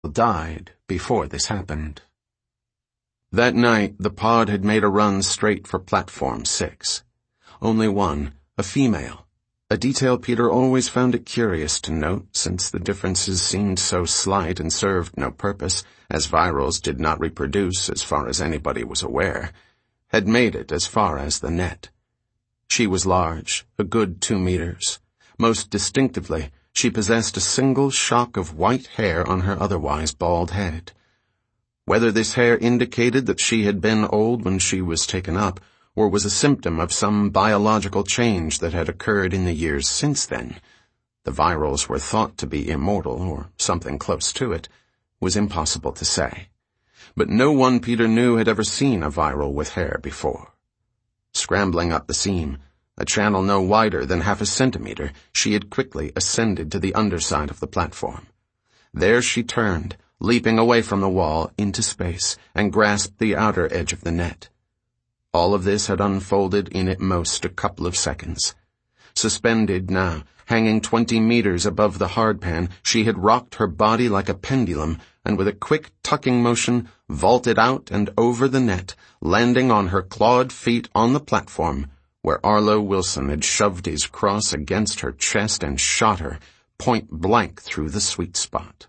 died before this happened. That night, the pod had made a run straight for Platform 6. Only one, a female, a detail Peter always found it curious to note since the differences seemed so slight and served no purpose, as virals did not reproduce as far as anybody was aware, had made it as far as the net. She was large, a good 2 meters. Most distinctively, she possessed a single shock of white hair on her otherwise bald head. Whether this hair indicated that she had been old when she was taken up, or was a symptom of some biological change that had occurred in the years since then, the virals were thought to be immortal, or something close to it, was impossible to say. But no one Peter knew had ever seen a viral with hair before. Scrambling up the seam, a channel no wider than 0.5 centimeter, she had quickly ascended to the underside of the platform. There she turned, leaping away from the wall into space, and grasped the outer edge of the net. All of this had unfolded in at most a couple of seconds. Suspended now, hanging 20 meters above the hardpan, she had rocked her body like a pendulum, and with a quick tucking motion, vaulted out and over the net, landing on her clawed feet on the platform, where Arlo Wilson had shoved his cross against her chest and shot her, point blank through the sweet spot.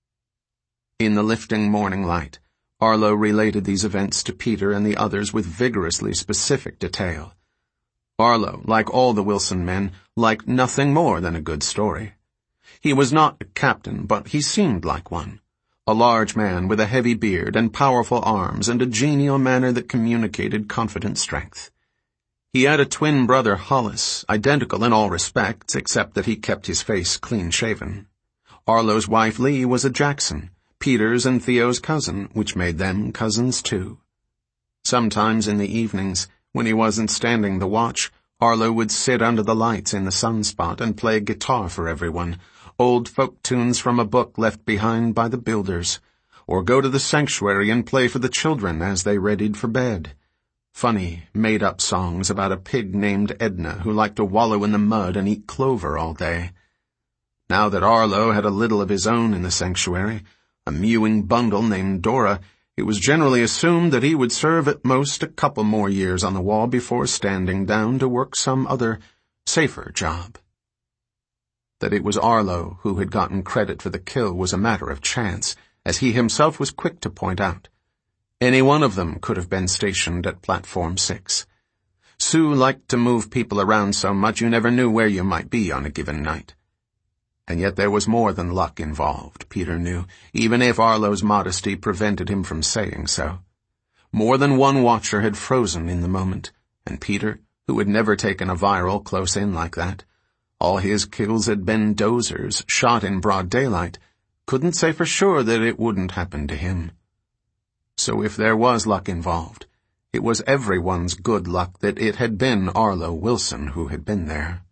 In the lifting morning light, Arlo related these events to Peter and the others with vigorously specific detail. Arlo, like all the Wilson men, liked nothing more than a good story. He was not a captain, but he seemed like one. A large man with a heavy beard and powerful arms and a genial manner that communicated confident strength. He had a twin brother, Hollis, identical in all respects except that he kept his face clean-shaven. Arlo's wife, Lee, was a Jackson, Peter's and Theo's cousin, which made them cousins too. Sometimes in the evenings, when he wasn't standing the watch, Arlo would sit under the lights in the sunspot and play guitar for everyone, old folk tunes from a book left behind by the builders, or go to the sanctuary and play for the children as they readied for bed. Funny, made-up songs about a pig named Edna who liked to wallow in the mud and eat clover all day. Now that Arlo had a little of his own in the sanctuary, a mewing bundle named Dora, it was generally assumed that he would serve at most a couple more years on the wall before standing down to work some other, safer job. That it was Arlo who had gotten credit for the kill was a matter of chance, as he himself was quick to point out. Any one of them could have been stationed at Platform 6. Sue liked to move people around so much you never knew where you might be on a given night. And yet there was more than luck involved, Peter knew, even if Arlo's modesty prevented him from saying so. More than one watcher had frozen in the moment, and Peter, who had never taken a viral close in like that, all his kills had been dozers shot in broad daylight, couldn't say for sure that it wouldn't happen to him. So if there was luck involved, it was everyone's good luck that it had been Arlo Wilson who had been there.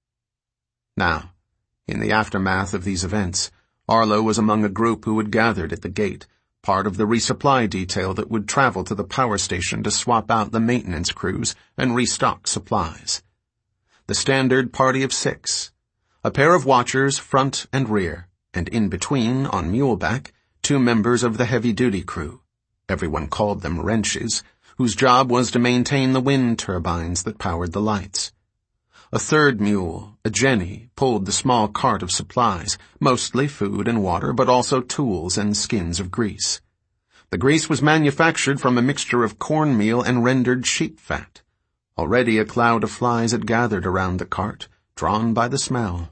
Now, in the aftermath of these events, Arlo was among a group who had gathered at the gate, part of the resupply detail that would travel to the power station to swap out the maintenance crews and restock supplies. The standard party of 6, a pair of watchers front and rear, and in between, on muleback, 2 members of the heavy-duty crew. Everyone called them wrenches, whose job was to maintain the wind turbines that powered the lights. A third mule, a Jenny, pulled the small cart of supplies, mostly food and water, but also tools and skins of grease. The grease was manufactured from a mixture of cornmeal and rendered sheep fat. Already a cloud of flies had gathered around the cart, drawn by the smell.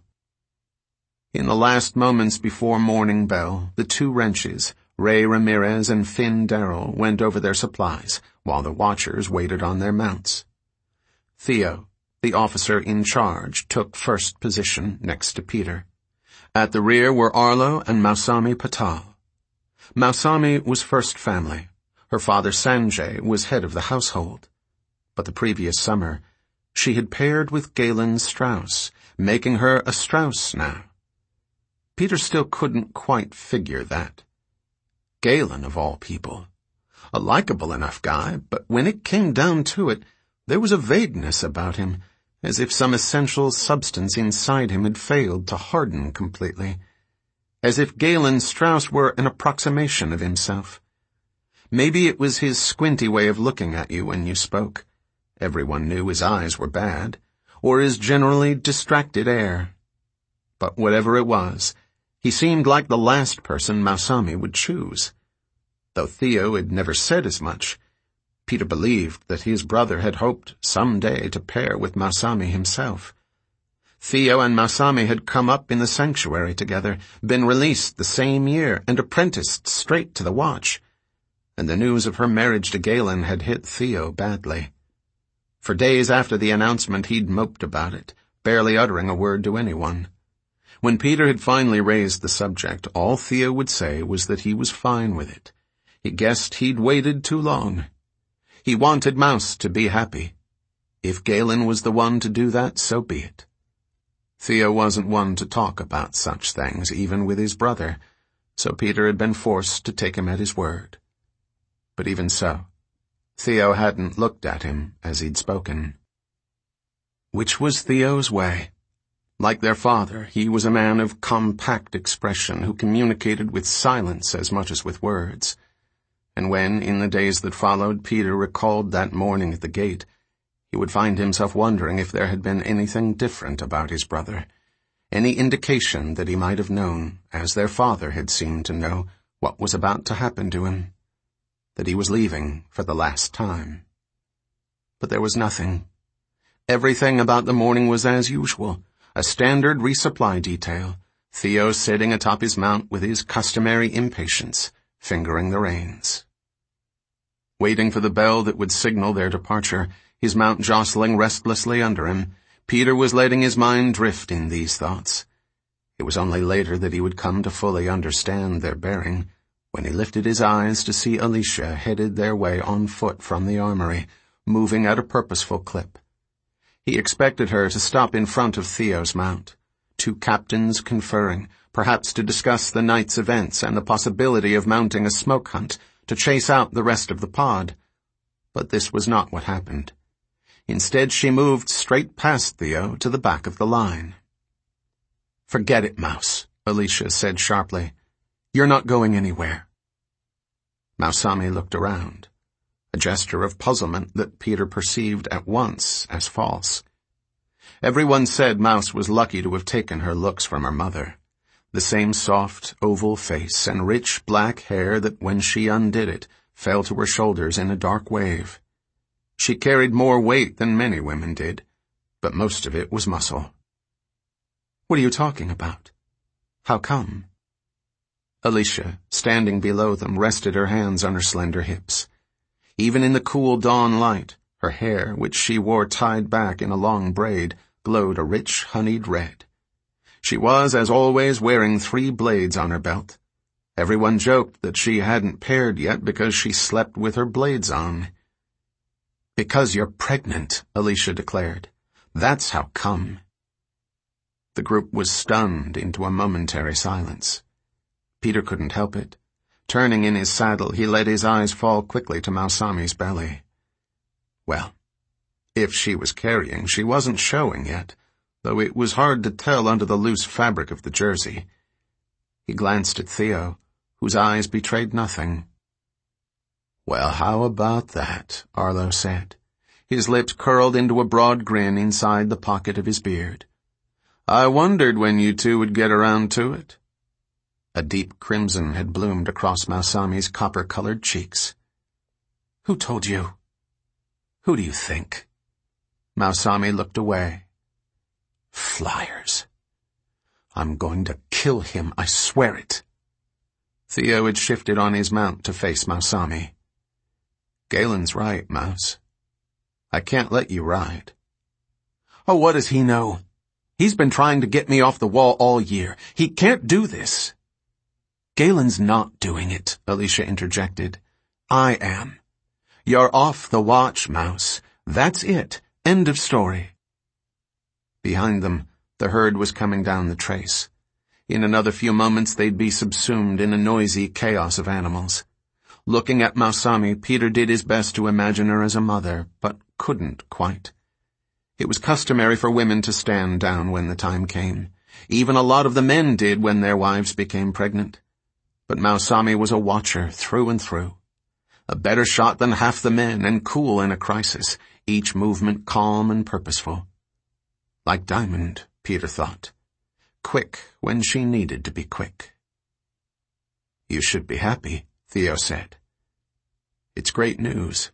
In the last moments before morning bell, the 2 wrenches, Ray Ramirez and Finn Darrell, went over their supplies, while the watchers waited on their mounts. Theo, the officer in charge, took first position next to Peter. At the rear were Arlo and Mausami Patal. Mausami was first family. Her father Sanjay was head of the household. But the previous summer, she had paired with Galen Strauss, making her a Strauss now. Peter still couldn't quite figure that. Galen, of all people. A likable enough guy, but when it came down to it, there was a vagueness about him, as if some essential substance inside him had failed to harden completely. as if Galen Strauss were an approximation of himself. Maybe it was his squinty way of looking at you when you spoke. Everyone knew his eyes were bad, or his generally distracted air. But whatever it was, he seemed like the last person Mausami would choose. Though Theo had never said as much, Peter believed that his brother had hoped some day to pair with Mausami himself. Theo and Mausami had come up in the sanctuary together, been released the same year, and apprenticed straight to the watch. And the news of her marriage to Galen had hit Theo badly. For days after the announcement he'd moped about it, barely uttering a word to anyone. When Peter had finally raised the subject, all Theo would say was that he was fine with it. He guessed he'd waited too long. He wanted Mouse to be happy. If Galen was the one to do that, so be it. Theo wasn't one to talk about such things, even with his brother, so Peter had been forced to take him at his word. But even so, Theo hadn't looked at him as he'd spoken. Which was Theo's way. Like their father, he was a man of compact expression who communicated with silence as much as with words. And when, in the days that followed, Peter recalled that morning at the gate, he would find himself wondering if there had been anything different about his brother, any indication that he might have known, as their father had seemed to know, what was about to happen to him, that he was leaving for the last time. But there was nothing. Everything about the morning was as usual, a standard resupply detail, Theo sitting atop his mount with his customary impatience, fingering the reins. Waiting for the bell that would signal their departure, his mount jostling restlessly under him, Peter was letting his mind drift in these thoughts. It was only later that he would come to fully understand their bearing, when he lifted his eyes to see Alicia headed their way on foot from the armory, moving at a purposeful clip. He expected her to stop in front of Theo's mount, two captains conferring, perhaps to discuss the night's events and the possibility of mounting a smoke hunt to chase out the rest of the pod. But this was not what happened. Instead, she moved straight past Theo to the back of the line. "Forget it, Mouse," Alicia said sharply. "You're not going anywhere." Mausami looked around, a gesture of puzzlement that Peter perceived at once as false. Everyone said Mouse was lucky to have taken her looks from her mother. The same soft, oval face and rich black hair that, when she undid it, fell to her shoulders in a dark wave. She carried more weight than many women did, but most of it was muscle. "What are you talking about? How come?" Alicia, standing below them, rested her hands on her slender hips. Even in the cool dawn light, her hair, which she wore tied back in a long braid, glowed a rich, honeyed red. She was, as always, wearing 3 blades on her belt. Everyone joked that she hadn't paired yet because she slept with her blades on. "Because you're pregnant," Alicia declared. "That's how come." The group was stunned into a momentary silence. Peter couldn't help it. Turning in his saddle, he let his eyes fall quickly to Mausami's belly. Well, if she was carrying, she wasn't showing yet, though it was hard to tell under the loose fabric of the jersey. He glanced at Theo, whose eyes betrayed nothing. "Well, how about that?" Arlo said. His lips curled into a broad grin inside the pocket of his beard. "I wondered when you two would get around to it." A deep crimson had bloomed across Mausami's copper-colored cheeks. "Who told you? Who do you think?" Mausami looked away. "Flyers. I'm going to kill him, I swear it." Theo had shifted on his mount to face Mausami. "Galen's right, Mouse. I can't let you ride." "Oh, what does he know? He's been trying to get me off the wall all year. He can't do this." "Galen's not doing it," Alicia interjected. "I am. You're off the watch, Mouse. That's it. End of story." Behind them, the herd was coming down the trace. In another few moments they'd be subsumed in a noisy chaos of animals. Looking at Mausami, Peter did his best to imagine her as a mother, but couldn't quite. It was customary for women to stand down when the time came. Even a lot of the men did when their wives became pregnant. But Mausami was a watcher through and through. A better shot than half the men and cool in a crisis, each movement calm and purposeful. Like Diamond, Peter thought. Quick when she needed to be quick. "You should be happy," Theo said. "It's great news."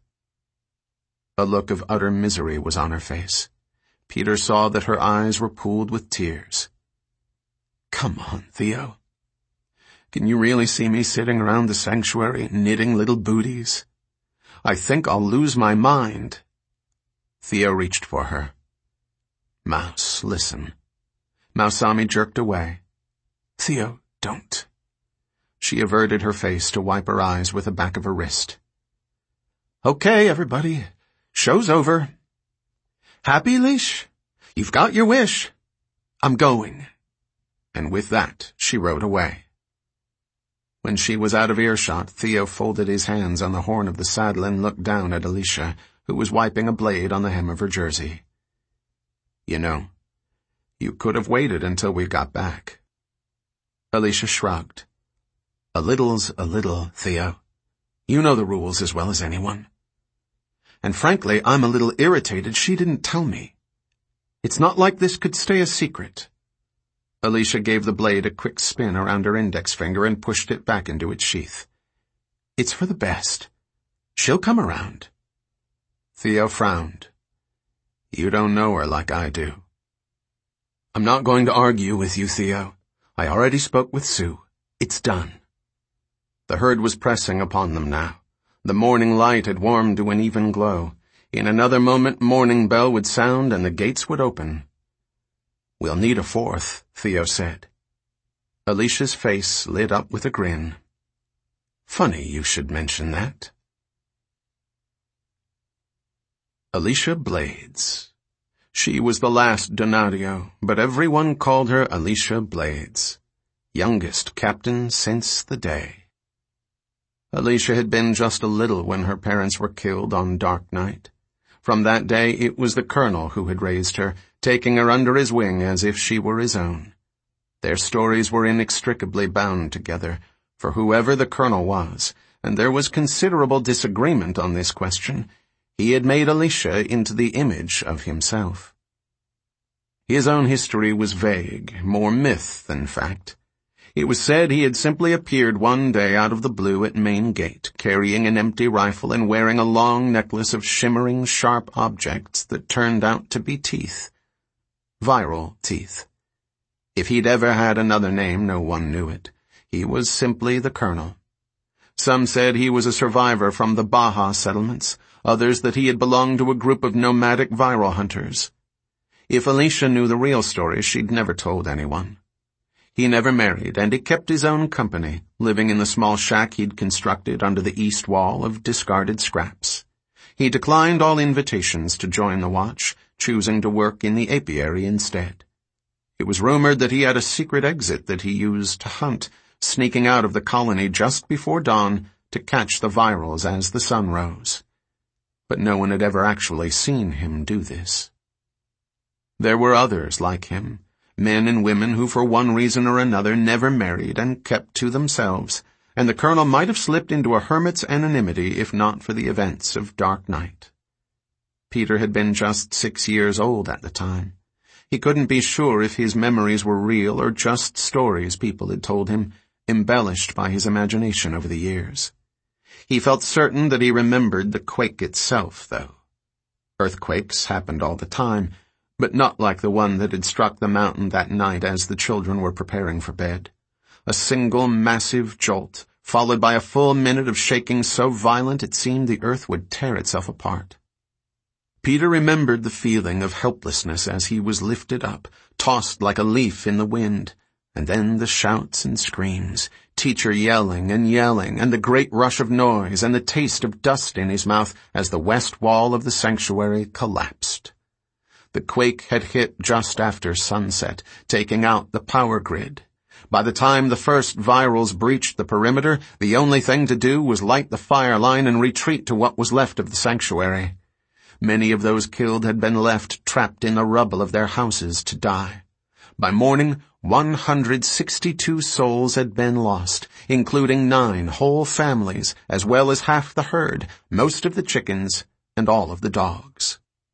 A look of utter misery was on her face. Peter saw that her eyes were pooled with tears. "Come on, Theo. Can you really see me sitting around the sanctuary knitting little booties? I think I'll lose my mind." Theo reached for her. "Mouse, listen." Mausami jerked away. "Theo, don't." She averted her face to wipe her eyes with the back of her wrist. "Okay, everybody. Show's over. Happy, Leash? You've got your wish. I'm going." And with that, she rode away. When she was out of earshot, Theo folded his hands on the horn of the saddle and looked down at Alicia, who was wiping a blade on the hem of her jersey. "You know, you could have waited until we got back." Alicia shrugged. "A little's a little, Theo. You know the rules as well as anyone. And frankly, I'm a little irritated she didn't tell me. It's not like this could stay a secret." Alicia gave the blade a quick spin around her index finger and pushed it back into its sheath. "It's for the best. She'll come around." Theo frowned. "You don't know her like I do." "I'm not going to argue with you, Theo. I already spoke with Sue. It's done." The herd was pressing upon them now. The morning light had warmed to an even glow. In another moment, morning bell would sound and the gates would open. "We'll need a fourth," Theo said. Alicia's face lit up with a grin. "Funny you should mention that." Alicia Blades. She was the last Donadio, but everyone called her Alicia Blades. Youngest captain since the day. Alicia had been just a little when her parents were killed on dark night. From that day it was the colonel who had raised her, taking her under his wing as if she were his own. Their stories were inextricably bound together, for whoever the colonel was, and there was considerable disagreement on this question, he had made Alicia into the image of himself. His own history was vague, more myth than fact. It was said he had simply appeared one day out of the blue at Main Gate, carrying an empty rifle and wearing a long necklace of shimmering, sharp objects that turned out to be teeth. Viral teeth. If he'd ever had another name, no one knew it. He was simply the colonel. Some said he was a survivor from the Baja settlements, others that he had belonged to a group of nomadic viral hunters. If Alicia knew the real story, she'd never told anyone. He never married, and he kept his own company, living in the small shack he'd constructed under the east wall of discarded scraps. He declined all invitations to join the watch, choosing to work in the apiary instead. It was rumored that he had a secret exit that he used to hunt, sneaking out of the colony just before dawn to catch the virals as the sun rose. But no one had ever actually seen him do this. There were others like him, men and women who for one reason or another never married and kept to themselves, and the colonel might have slipped into a hermit's anonymity if not for the events of dark night. Peter had been just 6 years old at the time. He couldn't be sure if his memories were real or just stories people had told him, embellished by his imagination over the years. He felt certain that he remembered the quake itself, though. Earthquakes happened all the time, but not like the one that had struck the mountain that night as the children were preparing for bed. A single massive jolt, followed by a full minute of shaking so violent it seemed the earth would tear itself apart. Peter remembered the feeling of helplessness as he was lifted up, tossed like a leaf in the wind, and then the shouts and screams, teacher yelling, and the great rush of noise, and the taste of dust in his mouth as the west wall of the sanctuary collapsed. The quake had hit just after sunset, taking out the power grid. By the time the first virals breached the perimeter, the only thing to do was light the fire line and retreat to what was left of the sanctuary. Many of those killed had been left trapped in the rubble of their houses to die. By morning, 162 souls had been lost, including 9 whole families, as well as half the herd, most of the chickens, and all of the dogs.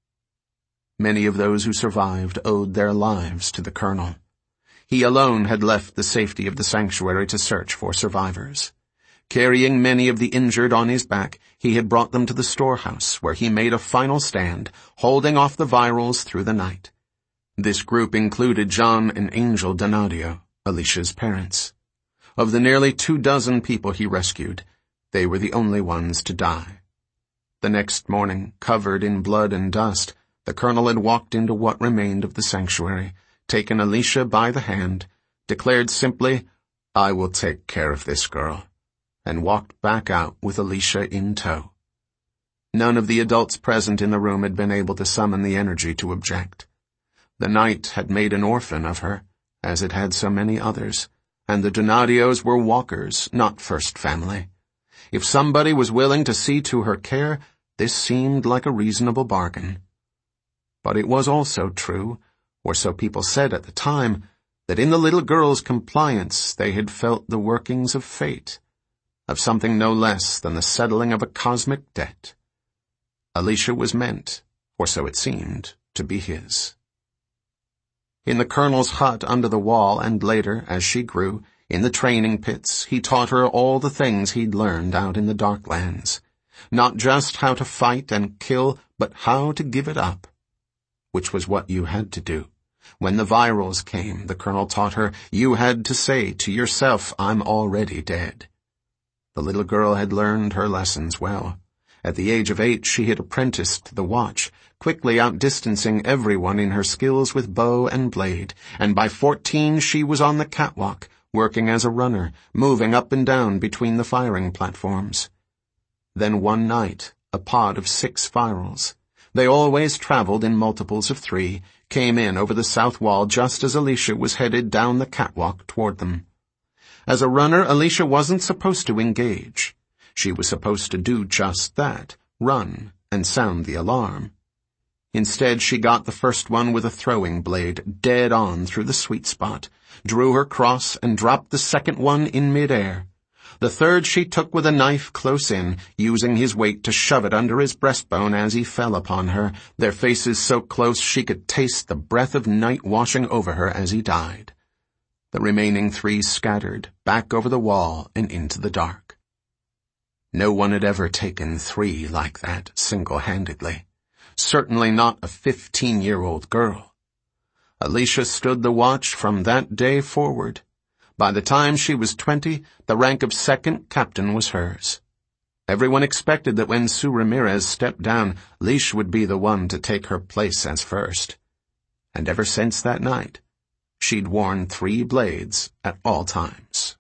Many of those who survived owed their lives to the colonel. He alone had left the safety of the sanctuary to search for survivors. Carrying many of the injured on his back, he had brought them to the storehouse, where he made a final stand, holding off the virals through the night. This group included John and Angel Donadio, Alicia's parents. Of the nearly 24 people he rescued, they were the only ones to die. The next morning, covered in blood and dust, the colonel had walked into what remained of the sanctuary, taken Alicia by the hand, declared simply, "I will take care of this girl," and walked back out with Alicia in tow. None of the adults present in the room had been able to summon the energy to object. The night had made an orphan of her, as it had so many others, and the Donadios were walkers, not first family. If somebody was willing to see to her care, this seemed like a reasonable bargain. But it was also true, or so people said at the time, that in the little girl's compliance they had felt the workings of fate, of something no less than the settling of a cosmic debt. Alicia was meant, or so it seemed, to be his. In the colonel's hut under the wall, and later, as she grew, in the training pits, he taught her all the things he'd learned out in the Darklands. Not just how to fight and kill, but how to give it up. Which was what you had to do. When the virals came, the colonel taught her, you had to say to yourself, "I'm already dead." The little girl had learned her lessons well. At the age of 8, she had apprenticed to the watch, quickly outdistancing everyone in her skills with bow and blade, and by 14 she was on the catwalk, working as a runner, moving up and down between the firing platforms. Then one night, a pod of 6 virals. They always traveled in multiples of 3, came in over the south wall just as Alicia was headed down the catwalk toward them. As a runner, Alicia wasn't supposed to engage. She was supposed to do just that, run, and sound the alarm. Instead, she got the first one with a throwing blade, dead on through the sweet spot, drew her cross, and dropped the second one in midair. The third she took with a knife close in, using his weight to shove it under his breastbone as he fell upon her, their faces so close she could taste the breath of night washing over her as he died. The remaining 3 scattered, back over the wall and into the dark. No one had ever taken 3 like that, single-handedly. Certainly not a 15-year-old girl. Alicia stood the watch from that day forward. By the time she was 20, the rank of second captain was hers. Everyone expected that when Sue Ramirez stepped down, Leash would be the one to take her place as first. And ever since that night, she'd worn 3 blades at all times.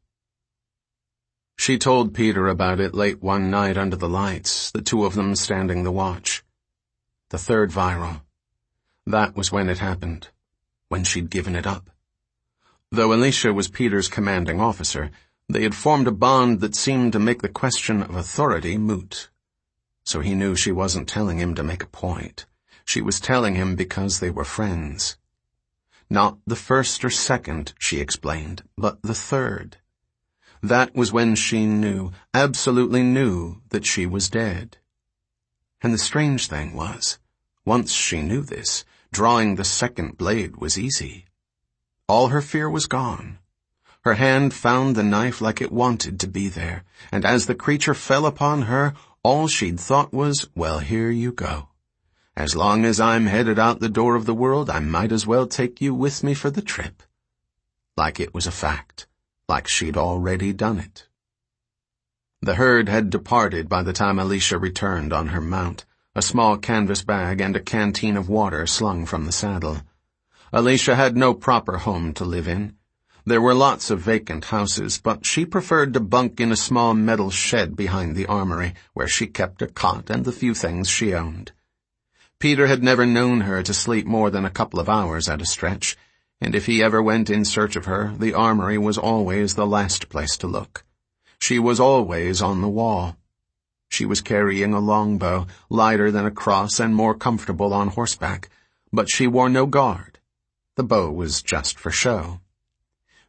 She told Peter about it late one night under the lights, the 2 of them standing the watch. The 3rd viral. That was when it happened, when she'd given it up. Though Alicia was Peter's commanding officer, they had formed a bond that seemed to make the question of authority moot. So he knew she wasn't telling him to make a point. She was telling him because they were friends. Not the 1st or 2nd, she explained, but the 3rd. That was when she knew, absolutely knew, that she was dead. And the strange thing was, once she knew this, drawing the 2nd blade was easy. All her fear was gone. Her hand found the knife like it wanted to be there, and as the creature fell upon her, all she'd thought was, well, here you go. As long as I'm headed out the door of the world, I might as well take you with me for the trip. Like it was a fact, like she'd already done it. The herd had departed by the time Alicia returned on her mount, a small canvas bag and a canteen of water slung from the saddle. Alicia had no proper home to live in. There were lots of vacant houses, but she preferred to bunk in a small metal shed behind the armory, where she kept a cot and the few things she owned. Peter had never known her to sleep more than a couple of hours at a stretch, and if he ever went in search of her, the armory was always the last place to look. She was always on the wall. She was carrying a longbow, lighter than a cross and more comfortable on horseback, but she wore no guard. The bow was just for show.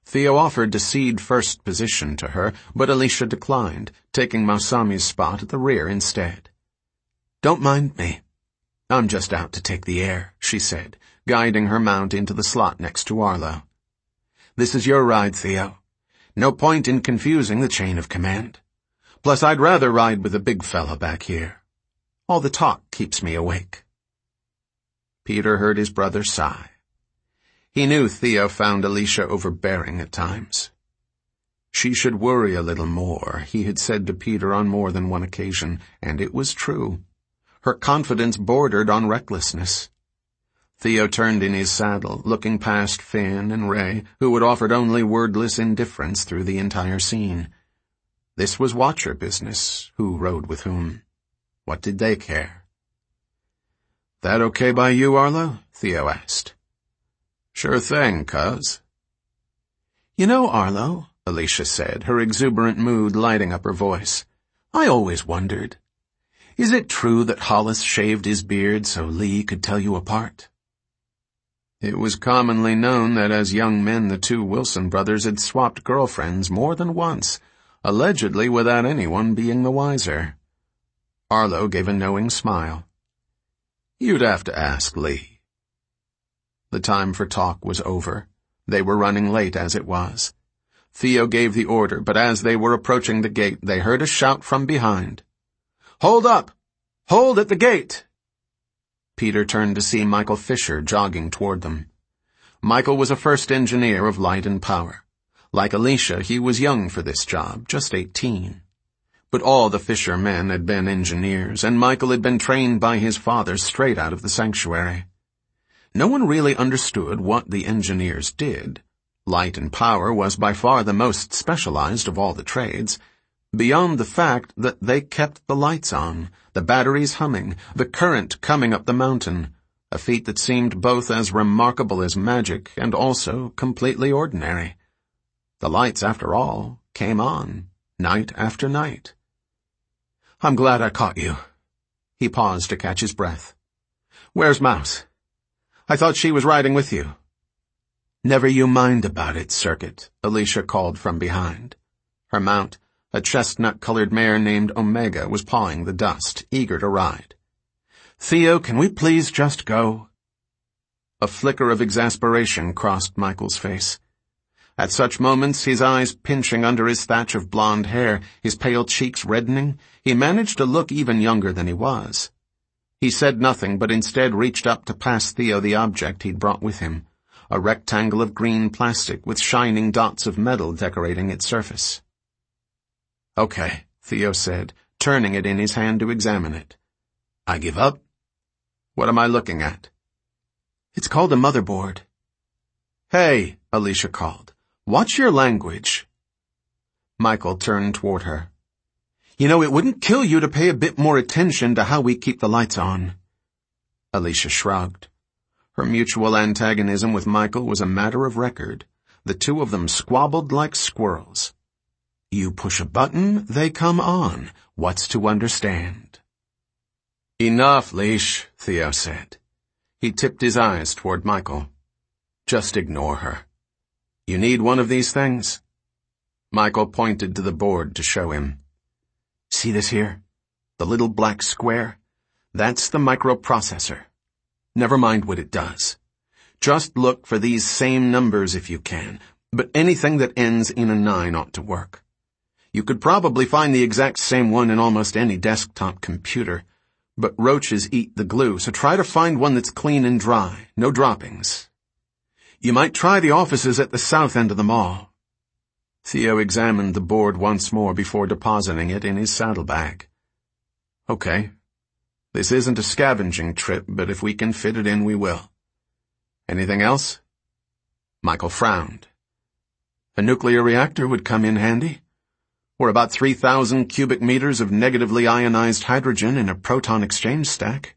Theo offered to cede first position to her, but Alicia declined, taking Mausami's spot at the rear instead. "Don't mind me. I'm just out to take the air," she said, guiding her mount into the slot next to Arlo. "This is your ride, Theo. No point in confusing the chain of command. Plus, I'd rather ride with the big fella back here. All the talk keeps me awake." Peter heard his brother sigh. He knew Theo found Alicia overbearing at times. She should worry a little more, he had said to Peter on more than one occasion, and it was true. Her confidence bordered on recklessness. Theo turned in his saddle, looking past Finn and Ray, who had offered only wordless indifference through the entire scene. This was Watcher business, who rode with whom. What did they care? "That okay by you, Arlo?" Theo asked. "Sure thing, cuz." "You know, Arlo," Alicia said, her exuberant mood lighting up her voice, "I always wondered. Is it true that Hollis shaved his beard so Lee could tell you apart?" It was commonly known that as young men the two Wilson brothers had swapped girlfriends more than once, allegedly without anyone being the wiser. Arlo gave a knowing smile. "You'd have to ask Lee." The time for talk was over. They were running late as it was. Theo gave the order, but as they were approaching the gate, they heard a shout from behind. "Hold up! Hold at the gate!" Peter turned to see Michael Fisher jogging toward them. Michael was a first engineer of Light and Power. Like Alicia, he was young for this job, just 18. But all the Fisher men had been engineers, and Michael had been trained by his father straight out of the sanctuary. No one really understood what the engineers did. Light and Power was by far the most specialized of all the trades, beyond the fact that they kept the lights on, the batteries humming, the current coming up the mountain, a feat that seemed both as remarkable as magic and also completely ordinary. The lights, after all, came on, night after night. "I'm glad I caught you." He paused to catch his breath. "Where's Mouse? I thought she was riding with you." "Never you mind about it, Circuit," Alicia called from behind. Her mount, a chestnut-colored mare named Omega, was pawing the dust, eager to ride. "Theo, can we please just go?" A flicker of exasperation crossed Michael's face. At such moments, his eyes pinching under his thatch of blonde hair, his pale cheeks reddening, he managed to look even younger than he was. He said nothing, but instead reached up to pass Theo the object he'd brought with him, a rectangle of green plastic with shining dots of metal decorating its surface. "Okay," Theo said, turning it in his hand to examine it. "I give up." "What am I looking at?" "It's called a motherboard." "Hey," Alicia called. "Watch your language." Michael turned toward her. "You know, it wouldn't kill you to pay a bit more attention to how we keep the lights on." Alicia shrugged. Her mutual antagonism with Michael was a matter of record. The two of them squabbled like squirrels. You push a button, they come on. What's to understand? "Enough, Leash," Theo said. He tipped his eyes toward Michael. "Just ignore her. You need one of these things?" Michael pointed to the board to show him. "See this here? The little black square? That's the microprocessor. Never mind what it does. Just look for these same numbers if you can, but anything that ends in a 9 ought to work. You could probably find the exact same one in almost any desktop computer, but roaches eat the glue, so try to find one that's clean and dry, no droppings. You might try the offices at the south end of the mall." Theo examined the board once more before depositing it in his saddlebag. "Okay. This isn't a scavenging trip, but if we can fit it in, we will. Anything else?" Michael frowned. "A nuclear reactor would come in handy. Or about 3,000 cubic meters of negatively ionized hydrogen in a proton exchange stack."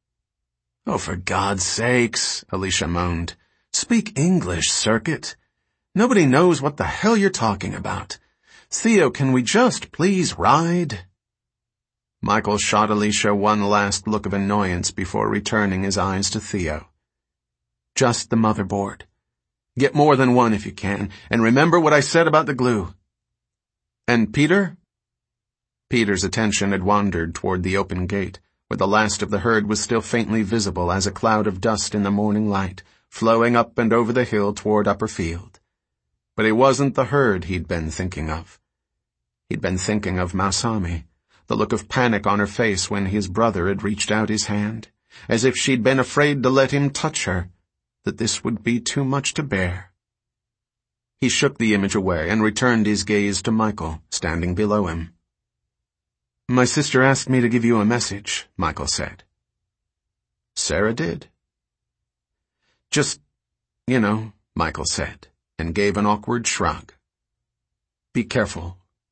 "Oh, for God's sakes," Alicia moaned. "Speak English, Circuit. Nobody knows what the hell you're talking about. Theo, can we just please ride?" Michael shot Alicia one last look of annoyance before returning his eyes to Theo. "Just the motherboard. Get more than one if you can, and remember what I said about the glue. And Peter? Peter's attention had wandered toward the open gate, where the last of the herd was still faintly visible as a cloud of dust in the morning light, flowing up and over the hill toward Upper Field. But it wasn't the herd he'd been thinking of. He'd been thinking of Masami, the look of panic on her face when his brother had reached out his hand, as if she'd been afraid to let him touch her, that this would be too much to bear. He shook the image away and returned his gaze to Michael, standing below him. "My sister asked me to give you a message," Michael said. "Sarah did?" "Just, Michael said, and gave an awkward shrug. "Be careful."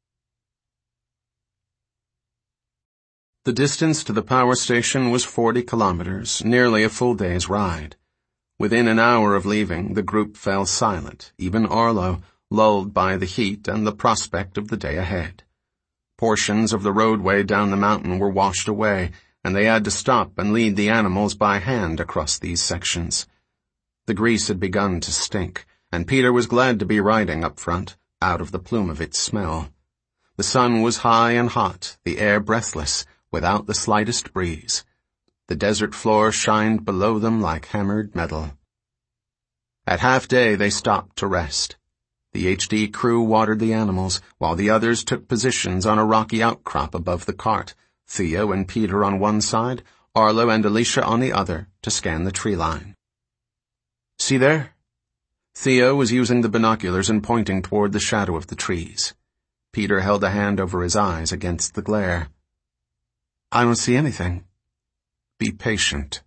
The distance to the power station was 40 kilometers, nearly a full day's ride. Within an hour of leaving, the group fell silent, even Arlo, lulled by the heat and the prospect of the day ahead. Portions of the roadway down the mountain were washed away, and they had to stop and lead the animals by hand across these sections. The grease had begun to stink, and Peter was glad to be riding up front, out of the plume of its smell. The sun was high and hot, the air breathless, without the slightest breeze. The desert floor shined below them like hammered metal. At half-day they stopped to rest. The HD crew watered the animals, while the others took positions on a rocky outcrop above the cart, Theo and Peter on one side, Arlo and Alicia on the other, to scan the tree line. "See there?" Theo was using the binoculars and pointing toward the shadow of the trees. Peter held a hand over his eyes against the glare. "I don't see anything." "Be patient."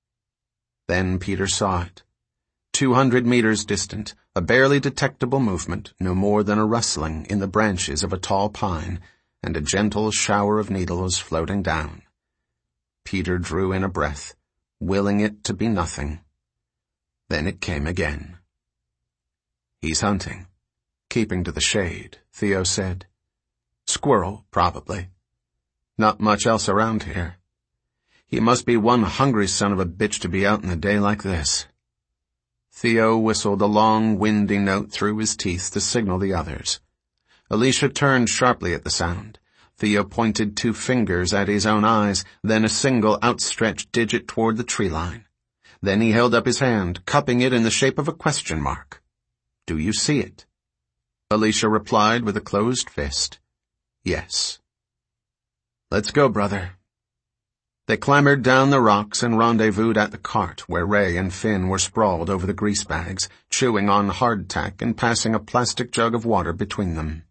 Then Peter saw it. 200 meters distant, a barely detectable movement, no more than a rustling in the branches of a tall pine, and a gentle shower of needles floating down. Peter drew in a breath, willing it to be nothing. Then it came again. "He's hunting. Keeping to the shade," Theo said. "Squirrel, probably. Not much else around here. He must be one hungry son of a bitch to be out in the day like this." Theo whistled a long, windy note through his teeth to signal the others. Alicia turned sharply at the sound. Theo pointed 2 fingers at his own eyes, then a single outstretched digit toward the tree line. Then he held up his hand, cupping it in the shape of a question mark. "Do you see it?" Alicia replied with a closed fist. "Yes." "Let's go, brother." They clambered down the rocks and rendezvoused at the cart, where Ray and Finn were sprawled over the grease bags, chewing on hardtack and passing a plastic jug of water between them.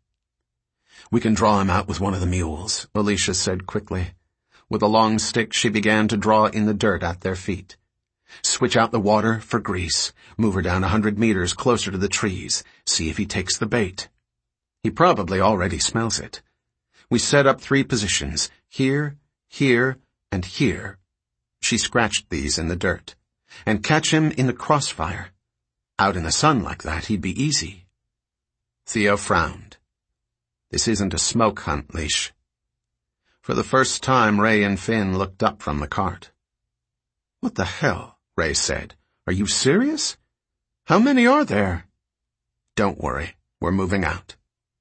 "We can draw him out with one of the mules," Alicia said quickly. With a long stick she began to draw in the dirt at their feet. "Switch out the water for grease. Move her down 100 meters closer to the trees. See if he takes the bait. He probably already smells it. We set up 3 positions, here, here, and here." She scratched these in the dirt. "And catch him in the crossfire. Out in the sun like that, he'd be easy." Theo frowned. "This isn't a smoke hunt, Leash." For the first time, Ray and Finn looked up from the cart. "What the hell?" Ray said. "Are you serious? How many are there?" "Don't worry, we're moving out."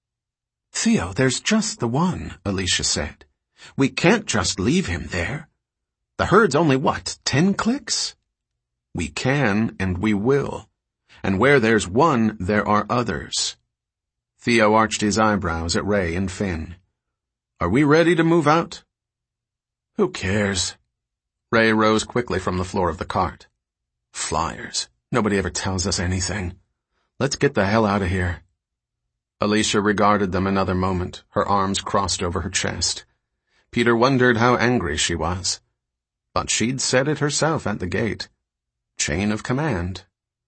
"Theo, there's just the one," Alicia said. "We can't just leave him there. The herd's only, 10 clicks? We can, and we will. And where there's one, there are others." Theo arched his eyebrows at Ray and Finn. "Are we ready to move out?" "Who cares?" Ray rose quickly from the floor of the cart. "Flyers. Nobody ever tells us anything. Let's get the hell out of here." Alicia regarded them another moment, her arms crossed over her chest. Peter wondered how angry she was. But she'd said it herself at the gate. Chain of command.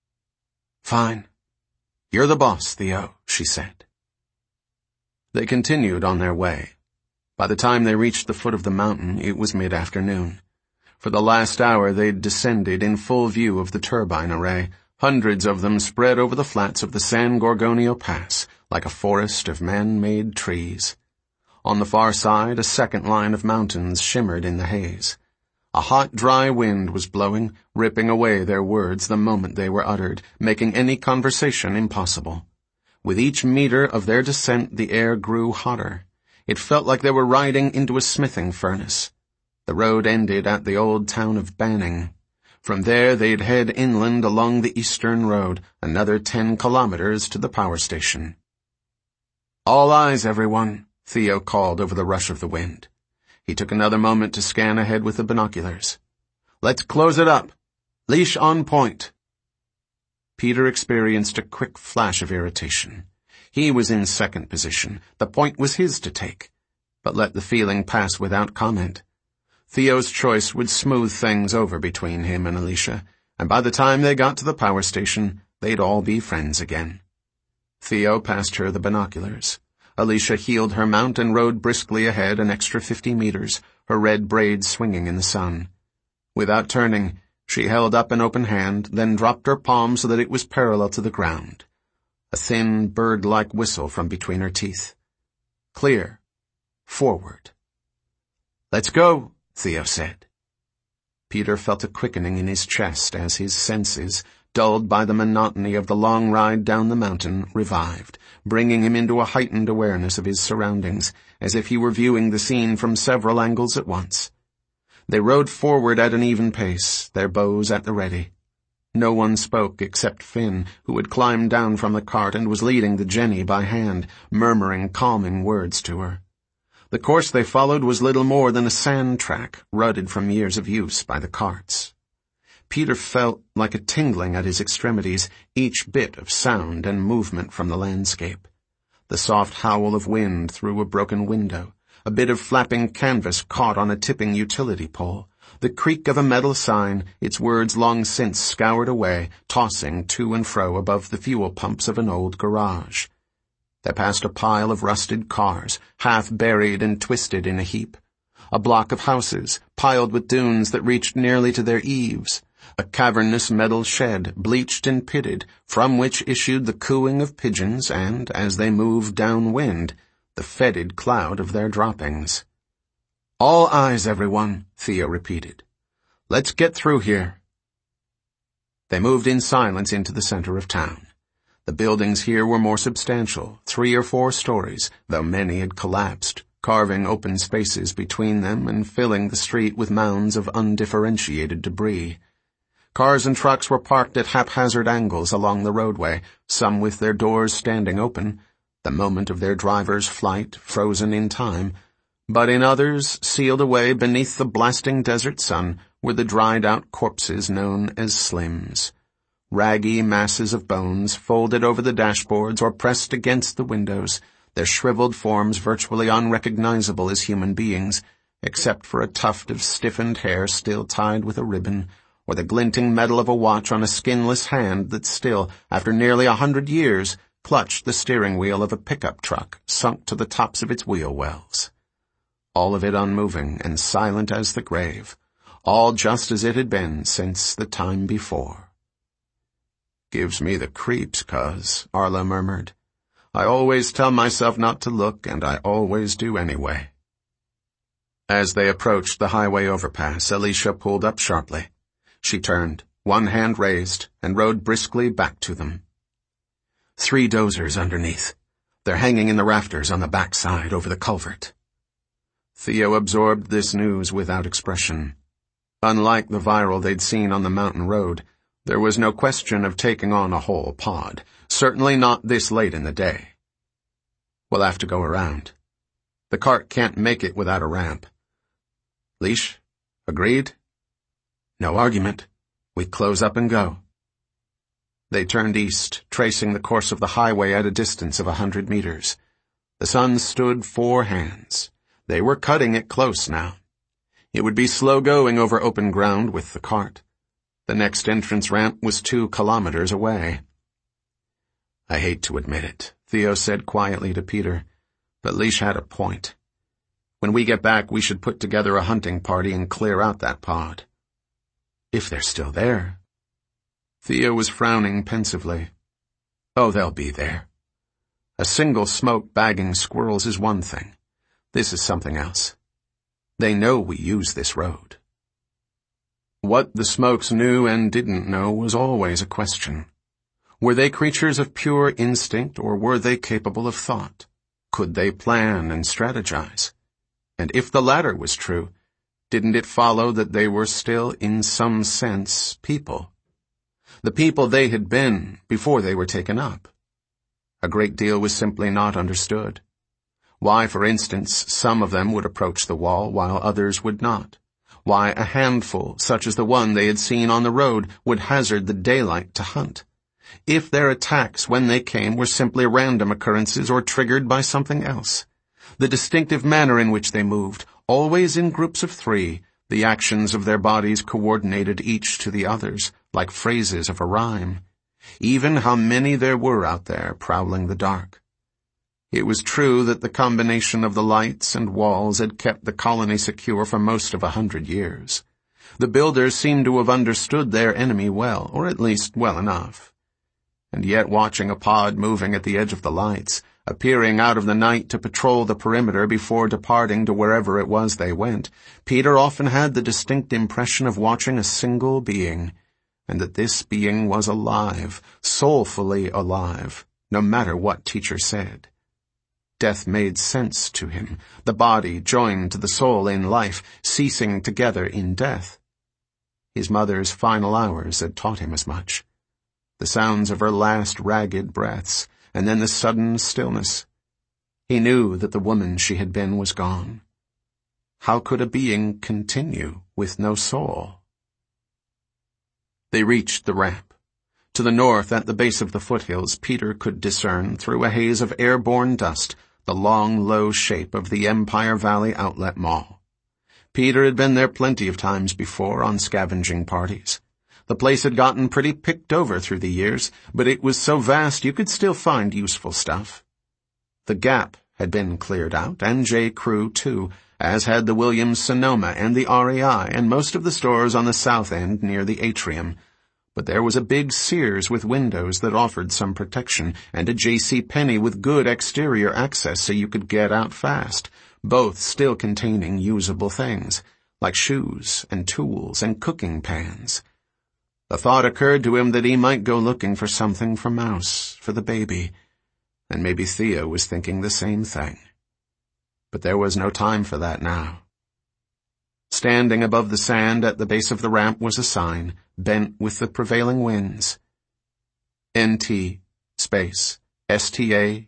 "Fine. You're the boss, Theo," she said. They continued on their way. By the time they reached the foot of the mountain, it was mid-afternoon. For the last hour they'd descended in full view of the turbine array, hundreds of them spread over the flats of the San Gorgonio Pass, like a forest of man-made trees. On the far side, a second line of mountains shimmered in the haze. A hot, dry wind was blowing, ripping away their words the moment they were uttered, making any conversation impossible. With each meter of their descent, the air grew hotter. It felt like they were riding into a smithing furnace. The road ended at the old town of Banning. From there they'd head inland along the eastern road, another 10 kilometers to the power station. "All eyes, everyone," Theo called over the rush of the wind. He took another moment to scan ahead with the binoculars. "Let's close it up. Leash on point." Peter experienced a quick flash of irritation. He was in second position. The point was his to take, but let the feeling pass without comment. Theo's choice would smooth things over between him and Alicia, and by the time they got to the power station, they'd all be friends again. Theo passed her the binoculars. Alicia heeled her mount and rode briskly ahead an extra 50 meters, her red braids swinging in the sun. Without turning, she held up an open hand, then dropped her palm so that it was parallel to the ground. A thin, bird-like whistle from between her teeth. Clear. Forward. "Let's go," Theo said. Peter felt a quickening in his chest as his senses, dulled by the monotony of the long ride down the mountain, revived, bringing him into a heightened awareness of his surroundings, as if he were viewing the scene from several angles at once. They rode forward at an even pace, their bows at the ready. No one spoke except Finn, who had climbed down from the cart and was leading the Jenny by hand, murmuring calming words to her. The course they followed was little more than a sand track, rutted from years of use by the carts. Peter felt like a tingling at his extremities, each bit of sound and movement from the landscape. The soft howl of wind through a broken window, a bit of flapping canvas caught on a tipping utility pole, the creak of a metal sign, its words long since scoured away, tossing to and fro above the fuel pumps of an old garage. They passed a pile of rusted cars, half buried and twisted in a heap. A block of houses, piled with dunes that reached nearly to their eaves. A cavernous metal shed, bleached and pitted, from which issued the cooing of pigeons and, as they moved downwind, the fetid cloud of their droppings. "All eyes, everyone," Theo repeated. "Let's get through here." They moved in silence into the center of town. The buildings here were more substantial, 3 or 4 stories, though many had collapsed, carving open spaces between them and filling the street with mounds of undifferentiated debris. Cars and trucks were parked at haphazard angles along the roadway, some with their doors standing open, the moment of their driver's flight frozen in time, but in others, sealed away beneath the blasting desert sun, were the dried-out corpses known as slims. Raggy masses of bones folded over the dashboards or pressed against the windows, their shriveled forms virtually unrecognizable as human beings, except for a tuft of stiffened hair still tied with a ribbon, or the glinting metal of a watch on a skinless hand that still, after nearly 100 years, clutched the steering wheel of a pickup truck sunk to the tops of its wheel wells. All of it unmoving and silent as the grave, all just as it had been since the time before. "Gives me the creeps, cuz," Arlo murmured. "I always tell myself not to look, and I always do anyway." As they approached the highway overpass, Alicia pulled up sharply. She turned, one hand raised, and rode briskly back to them. 3 dozers underneath. They're hanging in the rafters on the back side over the culvert. Theo absorbed this news without expression. Unlike the viral they'd seen on the mountain road, there was no question of taking on a whole pod, certainly not this late in the day. "We'll have to go around. The cart can't make it without a ramp." "Leash? Agreed?" "No argument. We close up and go." They turned east, tracing the course of the highway at a distance of 100 meters. The sun stood 4 hands. They were cutting it close now. It would be slow going over open ground with the cart. The next entrance ramp was 2 kilometers away. "I hate to admit it," Theo said quietly to Peter, but Leash had a point. "When we get back, we should put together a hunting party and clear out that pod." "If they're still there." Theo was frowning pensively. "Oh, they'll be there. A single smoke bagging squirrels is one thing. This is something else. They know we use this road." What the Smokes knew and didn't know was always a question. Were they creatures of pure instinct, or were they capable of thought? Could they plan and strategize? And if the latter was true, didn't it follow that they were still, in some sense, people? The people they had been before they were taken up. A great deal was simply not understood. Why, for instance, some of them would approach the wall while others would not. Why a handful, such as the one they had seen on the road, would hazard the daylight to hunt. If their attacks, when they came, were simply random occurrences or triggered by something else. The distinctive manner in which they moved, always in groups of 3, the actions of their bodies coordinated each to the others, like phrases of a rhyme. Even how many there were out there prowling the dark. It was true that the combination of the lights and walls had kept the colony secure for most of 100 years. The builders seemed to have understood their enemy well, or at least well enough. And yet watching a pod moving at the edge of the lights, appearing out of the night to patrol the perimeter before departing to wherever it was they went, Peter often had the distinct impression of watching a single being, and that this being was alive, soulfully alive, no matter what teacher said. Death made sense to him, the body joined to the soul in life, ceasing together in death. His mother's final hours had taught him as much. The sounds of her last ragged breaths, and then the sudden stillness. He knew that the woman she had been was gone. How could a being continue with no soul? They reached the ramp. To the north, at the base of the foothills, Peter could discern, through a haze of airborne dust, the long, low shape of the Empire Valley Outlet Mall. Peter had been there plenty of times before on scavenging parties. The place had gotten pretty picked over through the years, but it was so vast you could still find useful stuff. The Gap had been cleared out, and J. Crew, too, as had the Williams-Sonoma and the REI and most of the stores on the south end near the atrium. But there was a big Sears with windows that offered some protection, and a J.C. Penney with good exterior access so you could get out fast, both still containing usable things, like shoes and tools and cooking pans. The thought occurred to him that he might go looking for something for Mouse, for the baby, and maybe Thea was thinking the same thing. But there was no time for that now. Standing above the sand at the base of the ramp was a sign, bent with the prevailing winds. NT, space, STAE,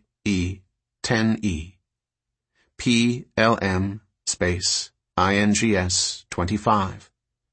10E. PLM, space, INGS, 25.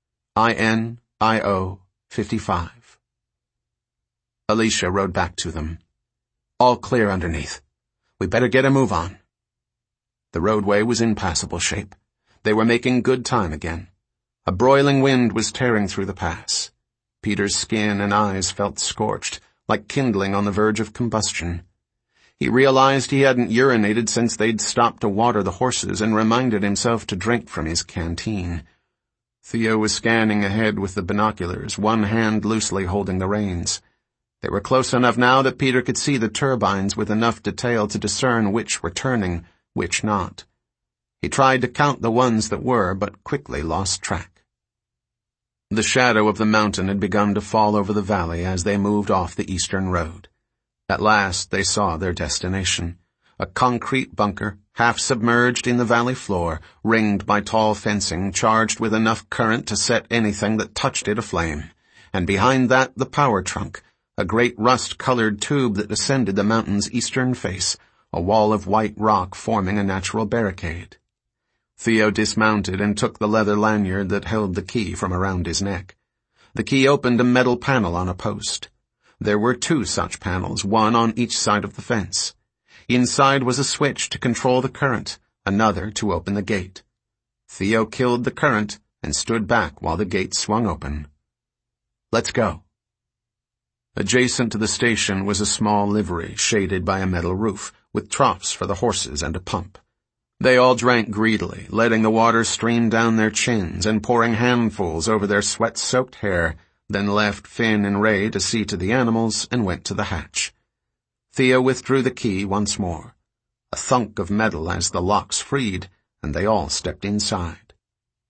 INIO, 55. Alicia rode back to them. All clear underneath. We better get a move on. The roadway was in passable shape. They were making good time again. A broiling wind was tearing through the pass. Peter's skin and eyes felt scorched, like kindling on the verge of combustion. He realized he hadn't urinated since they'd stopped to water the horses and reminded himself to drink from his canteen. Theo was scanning ahead with the binoculars, one hand loosely holding the reins. They were close enough now that Peter could see the turbines with enough detail to discern which were turning, which not. He tried to count the ones that were, but quickly lost track. The shadow of the mountain had begun to fall over the valley as they moved off the eastern road. At last they saw their destination, a concrete bunker, half submerged in the valley floor, ringed by tall fencing charged with enough current to set anything that touched it aflame, and behind that the power trunk, a great rust-colored tube that ascended the mountain's eastern face, a wall of white rock forming a natural barricade. Theo dismounted and took the leather lanyard that held the key from around his neck. The key opened a metal panel on a post. There were 2 such panels, one on each side of the fence. Inside was a switch to control the current, another to open the gate. Theo killed the current and stood back while the gate swung open. Let's go. Adjacent to the station was a small livery shaded by a metal roof, with troughs for the horses and a pump. They all drank greedily, letting the water stream down their chins and pouring handfuls over their sweat-soaked hair, then left Finn and Ray to see to the animals and went to the hatch. Theo withdrew the key once more. A thunk of metal as the locks freed, and they all stepped inside.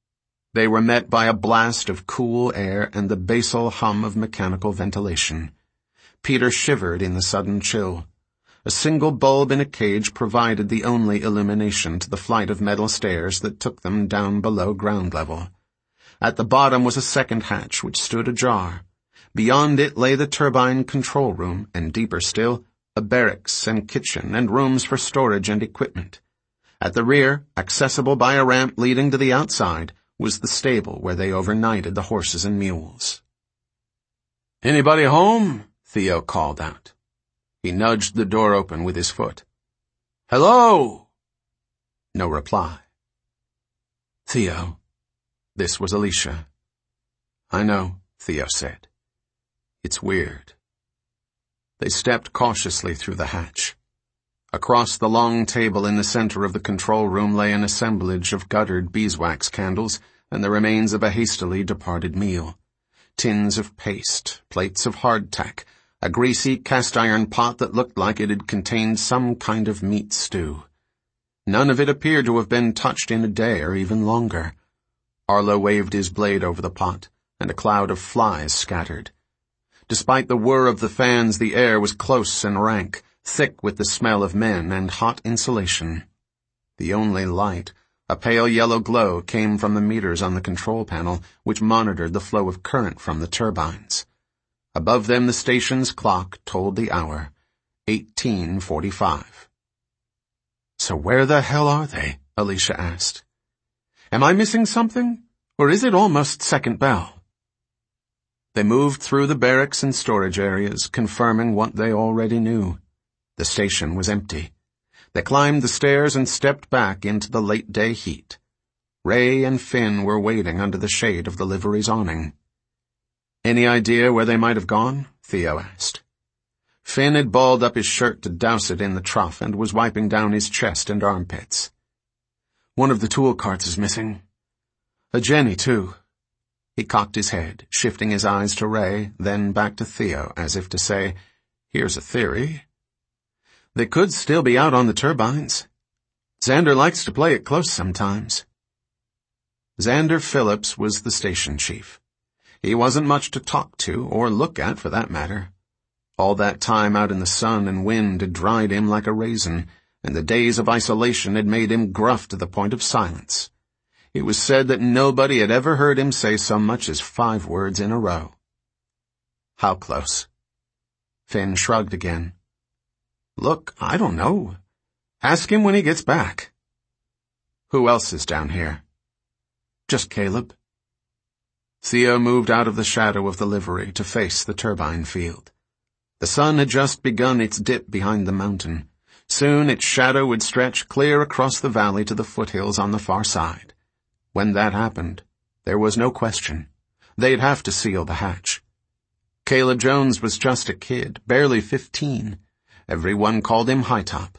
They were met by a blast of cool air and the basal hum of mechanical ventilation. Peter shivered in the sudden chill. A single bulb in a cage provided the only illumination to the flight of metal stairs that took them down below ground level. At the bottom was a second hatch which stood ajar. Beyond it lay the turbine control room, and deeper still, a barracks and kitchen and rooms for storage and equipment. At the rear, accessible by a ramp leading to the outside, was the stable where they overnighted the horses and mules. "Anybody home?" Theo called out. He nudged the door open with his foot. "Hello?" No reply. "Theo." This was Alicia. "I know," Theo said. "It's weird." They stepped cautiously through the hatch. Across the long table in the center of the control room lay an assemblage of guttered beeswax candles and the remains of a hastily departed meal. Tins of paste, plates of hardtack, a greasy cast-iron pot that looked like it had contained some kind of meat stew. None of it appeared to have been touched in a day or even longer. Arlo waved his blade over the pot, and a cloud of flies scattered. Despite the whir of the fans, the air was close and rank, thick with the smell of men and hot insulation. The only light, a pale yellow glow, came from the meters on the control panel, which monitored the flow of current from the turbines. Above them the station's clock told the hour, 18:45. "So where the hell are they?" Alicia asked. "Am I missing something? Or is it almost second bell?" They moved through the barracks and storage areas, confirming what they already knew. The station was empty. They climbed the stairs and stepped back into the late-day heat. Ray and Finn were waiting under the shade of the livery's awning. "Any idea where they might have gone?" Theo asked. Finn had balled up his shirt to douse it in the trough and was wiping down his chest and armpits. "One of the tool carts is missing. A Jenny, too." He cocked his head, shifting his eyes to Ray, then back to Theo, as if to say, "Here's a theory. They could still be out on the turbines. Xander likes to play it close sometimes." Xander Phillips was the station chief. He wasn't much to talk to, or look at for that matter. All that time out in the sun and wind had dried him like a raisin, and the days of isolation had made him gruff to the point of silence. It was said that nobody had ever heard him say so much as 5 words in a row. "How close?" Finn shrugged again. "Look, I don't know. Ask him when he gets back." "Who else is down here?" "Just Caleb." Theo moved out of the shadow of the livery to face the turbine field. The sun had just begun its dip behind the mountain. Soon its shadow would stretch clear across the valley to the foothills on the far side. When that happened, there was no question. They'd have to seal the hatch. Caleb Jones was just a kid, barely 15. Everyone called him High Top.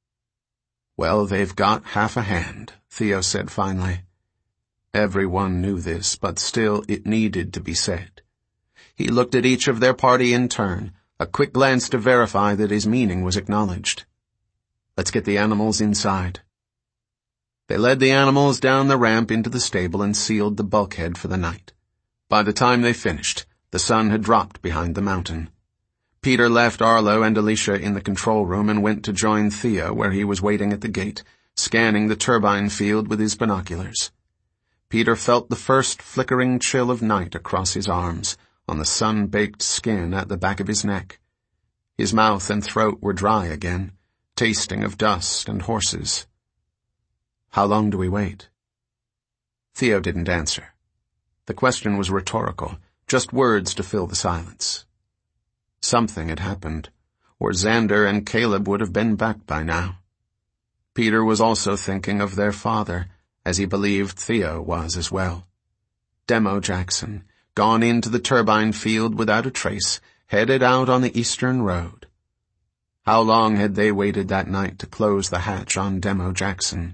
"Well, they've got half a hand," Theo said finally. Everyone knew this, but still it needed to be said. He looked at each of their party in turn, a quick glance to verify that his meaning was acknowledged. "Let's get the animals inside." They led the animals down the ramp into the stable and sealed the bulkhead for the night. By the time they finished, the sun had dropped behind the mountain. Peter left Arlo and Alicia in the control room and went to join Theo where he was waiting at the gate, scanning the turbine field with his binoculars. Peter felt the first flickering chill of night across his arms, on the sun-baked skin at the back of his neck. His mouth and throat were dry again, tasting of dust and horses. "How long do we wait?" Theo didn't answer. The question was rhetorical, just words to fill the silence. Something had happened, or Xander and Caleb would have been back by now. Peter was also thinking of their father, as he believed Theo was as well. Demo Jackson, gone into the turbine field without a trace, headed out on the eastern road. How long had they waited that night to close the hatch on Demo Jackson?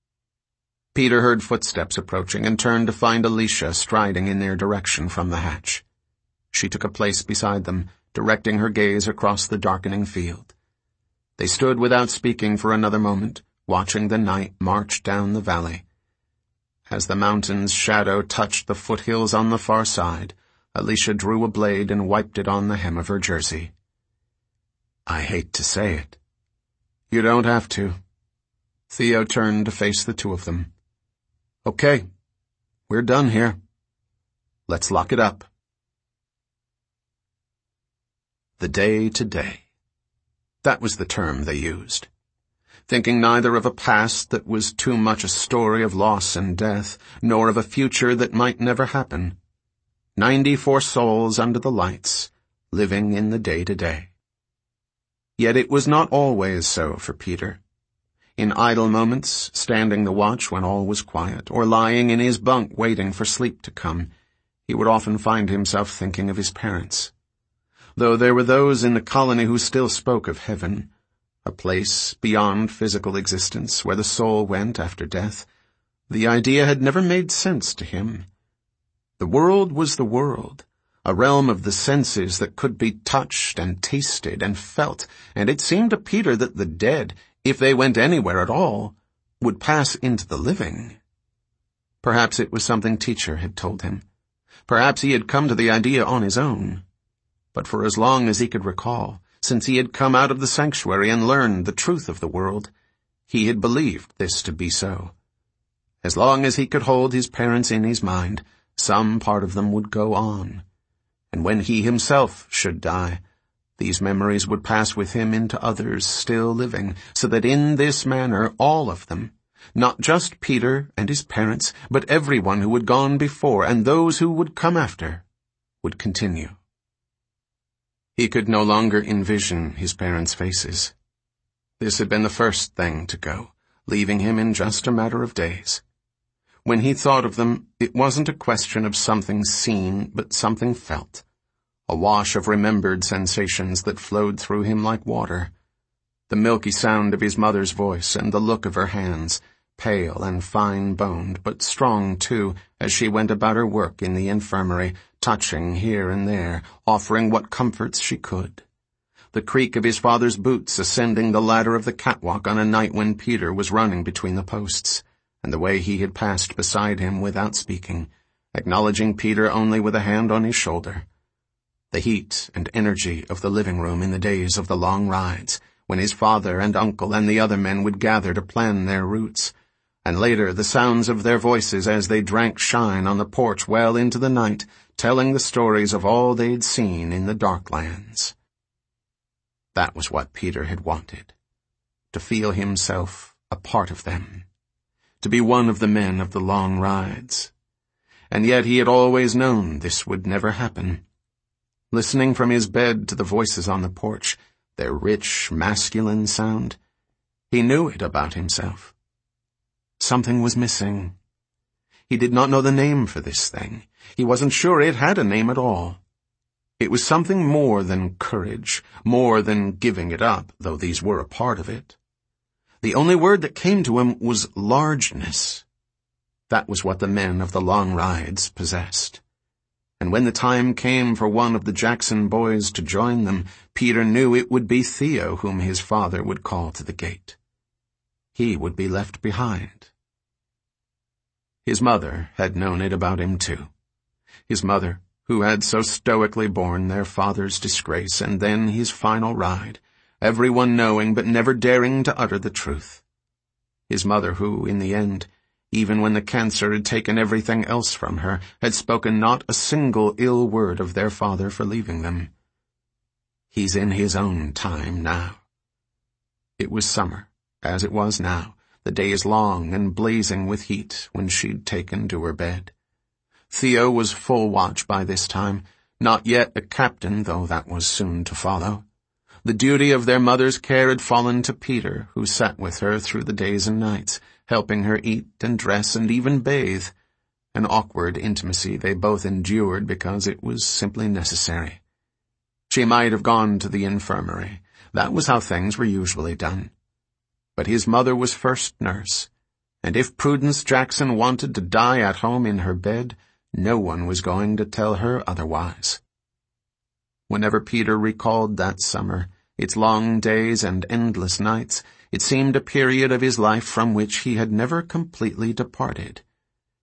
Peter heard footsteps approaching and turned to find Alicia striding in their direction from the hatch. She took a place beside them, directing her gaze across the darkening field. They stood without speaking for another moment, watching the night march down the valley. As the mountain's shadow touched the foothills on the far side, Alicia drew a blade and wiped it on the hem of her jersey. "I hate to say it." "You don't have to." Theo turned to face the two of them. "Okay, we're done here. Let's lock it up." The day-to-day. That was the term they used. Thinking neither of a past that was too much a story of loss and death, nor of a future that might never happen. 94 souls under the lights, living in the day-to-day. Yet it was not always so for Peter. In idle moments, standing the watch when all was quiet, or lying in his bunk waiting for sleep to come, he would often find himself thinking of his parents. Though there were those in the colony who still spoke of heaven, a place beyond physical existence where the soul went after death, the idea had never made sense to him. The world was the world, a realm of the senses that could be touched and tasted and felt, and it seemed to Peter that the dead, if they went anywhere at all, would pass into the living. Perhaps it was something Teacher had told him. Perhaps he had come to the idea on his own. But for as long as he could recall, since he had come out of the sanctuary and learned the truth of the world, he had believed this to be so. As long as he could hold his parents in his mind, some part of them would go on. And when he himself should die, these memories would pass with him into others still living, so that in this manner all of them, not just Peter and his parents, but everyone who had gone before and those who would come after, would continue. He could no longer envision his parents' faces. This had been the first thing to go, leaving him in just a matter of days. When he thought of them, it wasn't a question of something seen, but something felt. A wash of remembered sensations that flowed through him like water. The milky sound of his mother's voice and the look of her hands, pale and fine-boned, but strong too, as she went about her work in the infirmary, touching here and there, offering what comforts she could. The creak of his father's boots ascending the ladder of the catwalk on a night when Peter was running between the posts, and the way he had passed beside him without speaking, acknowledging Peter only with a hand on his shoulder. The heat and energy of the living room in the days of the long rides, when his father and uncle and the other men would gather to plan their routes, and later the sounds of their voices as they drank shine on the porch well into the night, telling the stories of all they'd seen in the dark lands. That was what Peter had wanted, to feel himself a part of them, to be one of the men of the long rides. And yet he had always known this would never happen. Listening from his bed to the voices on the porch, their rich, masculine sound, he knew it about himself. Something was missing. He did not know the name for this thing. He wasn't sure it had a name at all. It was something more than courage, more than giving it up, though these were a part of it. The only word that came to him was largeness. That was what the men of the long rides possessed. And when the time came for one of the Jackson boys to join them, Peter knew it would be Theo whom his father would call to the gate. He would be left behind. His mother had known it about him too. His mother, who had so stoically borne their father's disgrace and then his final ride, everyone knowing but never daring to utter the truth. His mother who, in the end, even when the cancer had taken everything else from her, had spoken not a single ill word of their father for leaving them. He's in his own time now. It was summer, as it was now, the days long and blazing with heat when she'd taken to her bed. Theo was full watch by this time, not yet a captain, though that was soon to follow. The duty of their mother's care had fallen to Peter, who sat with her through the days and nights, helping her eat and dress and even bathe, an awkward intimacy they both endured because it was simply necessary. She might have gone to the infirmary. That was how things were usually done. But his mother was first nurse, and if Prudence Jackson wanted to die at home in her bed, no one was going to tell her otherwise. Whenever Peter recalled that summer, its long days and endless nights, it seemed a period of his life from which he had never completely departed.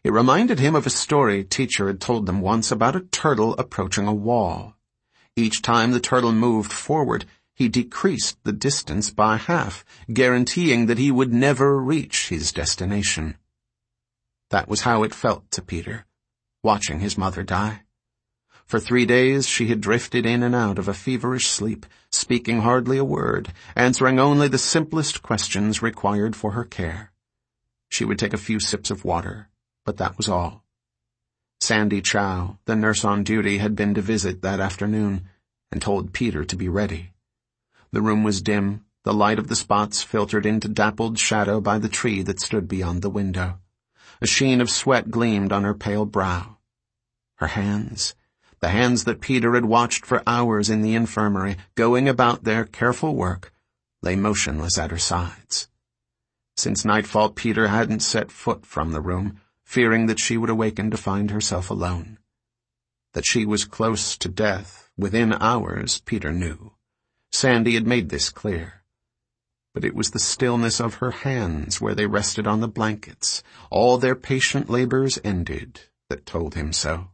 It reminded him of a story teacher had told them once about a turtle approaching a wall. Each time the turtle moved forward, he decreased the distance by half, guaranteeing that he would never reach his destination. That was how it felt to Peter, watching his mother die. For 3 days she had drifted in and out of a feverish sleep, speaking hardly a word, answering only the simplest questions required for her care. She would take a few sips of water, but that was all. Sandy Chow, the nurse on duty, had been to visit that afternoon and told Peter to be ready. The room was dim, the light of the spots filtered into dappled shadow by the tree that stood beyond the window. A sheen of sweat gleamed on her pale brow. Her hands, the hands that Peter had watched for hours in the infirmary, going about their careful work, lay motionless at her sides. Since nightfall, Peter hadn't set foot from the room, fearing that she would awaken to find herself alone. That she was close to death, within hours, Peter knew. Sandy had made this clear. But it was the stillness of her hands where they rested on the blankets, all their patient labors ended, that told him so.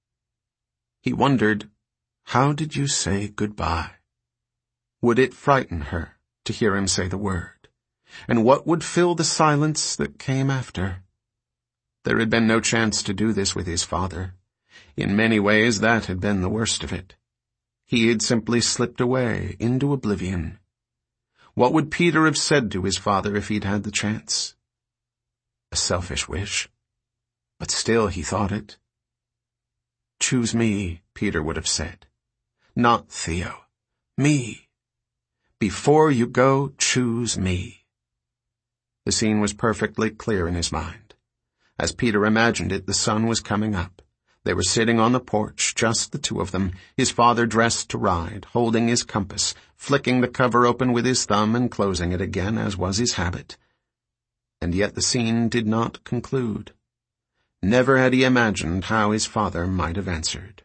He wondered, how did you say goodbye? Would it frighten her to hear him say the word? And what would fill the silence that came after? There had been no chance to do this with his father. In many ways, that had been the worst of it. He had simply slipped away into oblivion. What would Peter have said to his father if he'd had the chance? A selfish wish. But still he thought it. Choose me, Peter would have said. Not Theo. Me. Before you go, choose me. The scene was perfectly clear in his mind. As Peter imagined it, the sun was coming up. They were sitting on the porch, just the two of them, his father dressed to ride, holding his compass, flicking the cover open with his thumb and closing it again, as was his habit. And yet the scene did not conclude. Never had he imagined how his father might have answered.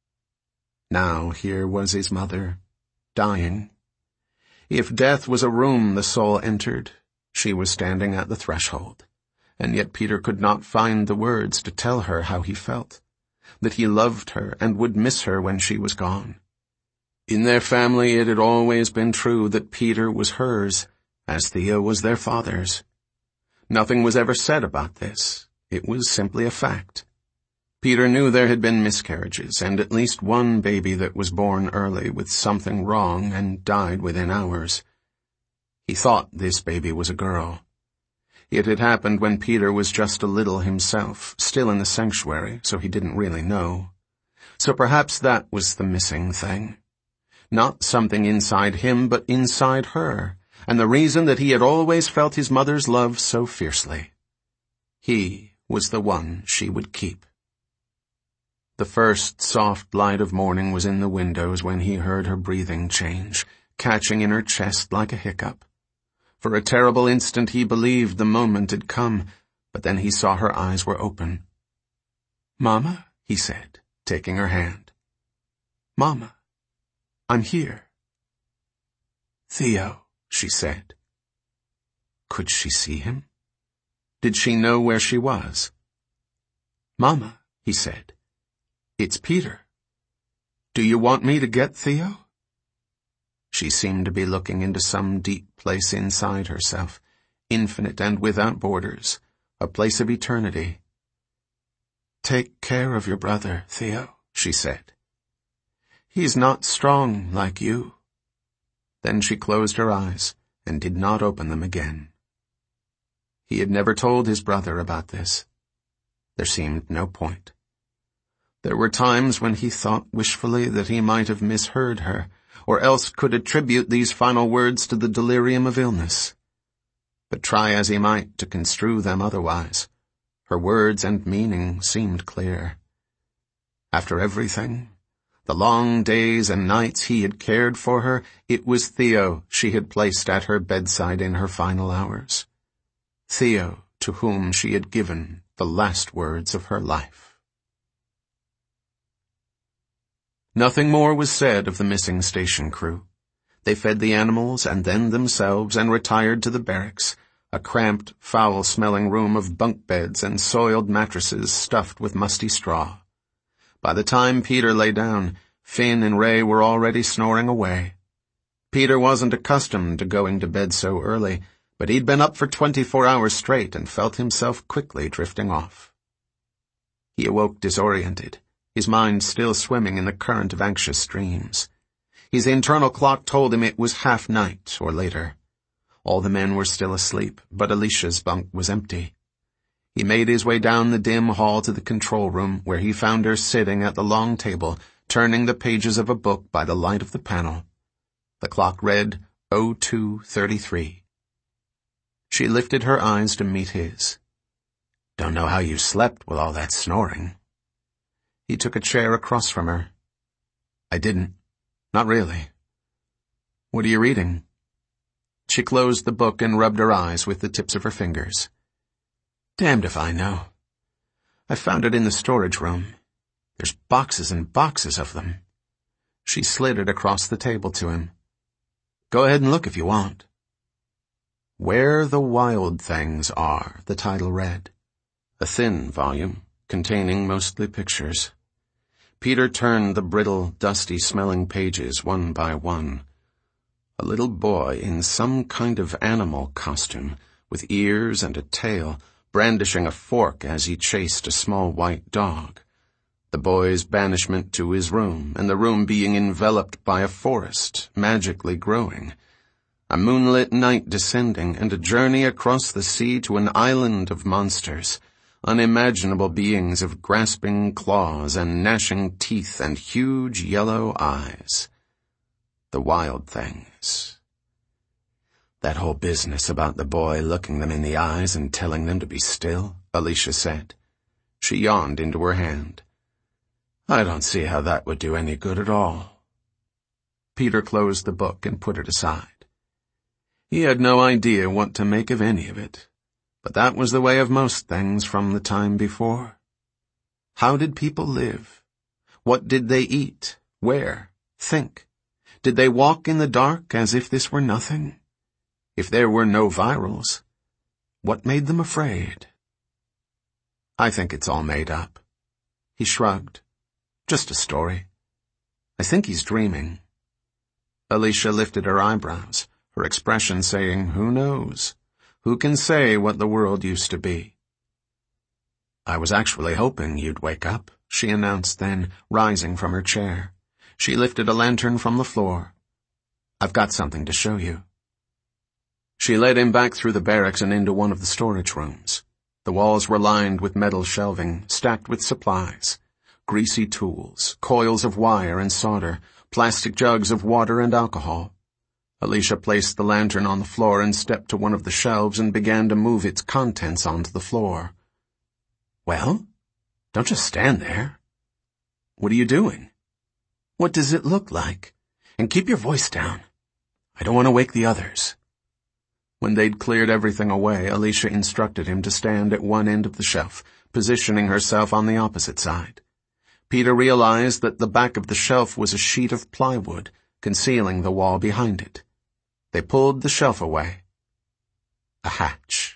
Now here was his mother, dying. If death was a room the soul entered, she was standing at the threshold. And yet Peter could not find the words to tell her how he felt, that he loved her and would miss her when she was gone. In their family it had always been true that Peter was hers, as Theo was their father's. Nothing was ever said about this. It was simply a fact. Peter knew there had been miscarriages, and at least one baby that was born early with something wrong and died within hours. He thought this baby was a girl. It had happened when Peter was just a little himself, still in the sanctuary, so he didn't really know. So perhaps that was the missing thing. Not something inside him, but inside her, and the reason that he had always felt his mother's love so fiercely. He was the one she would keep. The first soft light of morning was in the windows when he heard her breathing change, catching in her chest like a hiccup. For a terrible instant he believed the moment had come, but then he saw her eyes were open. "Mama," he said, taking her hand. "Mama, I'm here." "Theo," she said. Could she see him? Did she know where she was? "Mama," he said, "it's Peter. Do you want me to get Theo?" She seemed to be looking into some deep place inside herself, infinite and without borders, a place of eternity. "Take care of your brother, Theo," she said. "He's not strong like you." Then she closed her eyes and did not open them again. He had never told his brother about this. There seemed no point. There were times when he thought wishfully that he might have misheard her, or else could attribute these final words to the delirium of illness. But try as he might to construe them otherwise, her words and meaning seemed clear. After everything, the long days and nights he had cared for her, it was Theo she had placed at her bedside in her final hours. Theo, to whom she had given the last words of her life. Nothing more was said of the missing station crew. They fed the animals and then themselves and retired to the barracks, a cramped, foul-smelling room of bunk beds and soiled mattresses stuffed with musty straw. By the time Peter lay down, Finn and Ray were already snoring away. Peter wasn't accustomed to going to bed so early, but he'd been up for 24 hours straight and felt himself quickly drifting off. He awoke disoriented, his mind still swimming in the current of anxious dreams. His internal clock told him it was half-night or later. All the men were still asleep, but Alicia's bunk was empty. He made his way down the dim hall to the control room, where he found her sitting at the long table, turning the pages of a book by the light of the panel. The clock read 02:33. She lifted her eyes to meet his. "Don't know how you slept with all that snoring." He took a chair across from her. "I didn't. Not really." "What are you reading?" She closed the book and rubbed her eyes with the tips of her fingers. "Damned if I know. I found it in the storage room. There's boxes and boxes of them." She slid it across the table to him. "Go ahead and look if you want." Where the Wild Things Are, the title read. A thin volume, containing mostly pictures. Peter turned the brittle, dusty-smelling pages one by one. A little boy in some kind of animal costume, with ears and a tail, brandishing a fork as he chased a small white dog. The boy's banishment to his room, and the room being enveloped by a forest, magically growing. A moonlit night descending, and a journey across the sea to an island of monsters, unimaginable beings of grasping claws and gnashing teeth and huge yellow eyes. The Wild Things. "That whole business about the boy looking them in the eyes and telling them to be still," Alicia said. She yawned into her hand. "I don't see how that would do any good at all." Peter closed the book and put it aside. He had no idea what to make of any of it, but that was the way of most things from the time before. How did people live? What did they eat? Where? Think? Did they walk in the dark as if this were nothing? If there were no virals, what made them afraid? "I think it's all made up." He shrugged. "Just a story. I think he's dreaming." Alicia lifted her eyebrows, her expression saying, "Who knows? Who can say what the world used to be?" "I was actually hoping you'd wake up," she announced then, rising from her chair. She lifted a lantern from the floor. "I've got something to show you." She led him back through the barracks and into one of the storage rooms. The walls were lined with metal shelving, stacked with supplies. Greasy tools, coils of wire and solder, plastic jugs of water and alcohol. Alicia placed the lantern on the floor and stepped to one of the shelves and began to move its contents onto the floor. "Well, don't just stand there. What are you doing? What does it look like? And keep your voice down. I don't want to wake the others." When they'd cleared everything away, Alicia instructed him to stand at one end of the shelf, positioning herself on the opposite side. Peter realized that the back of the shelf was a sheet of plywood, concealing the wall behind it. They pulled the shelf away. A hatch.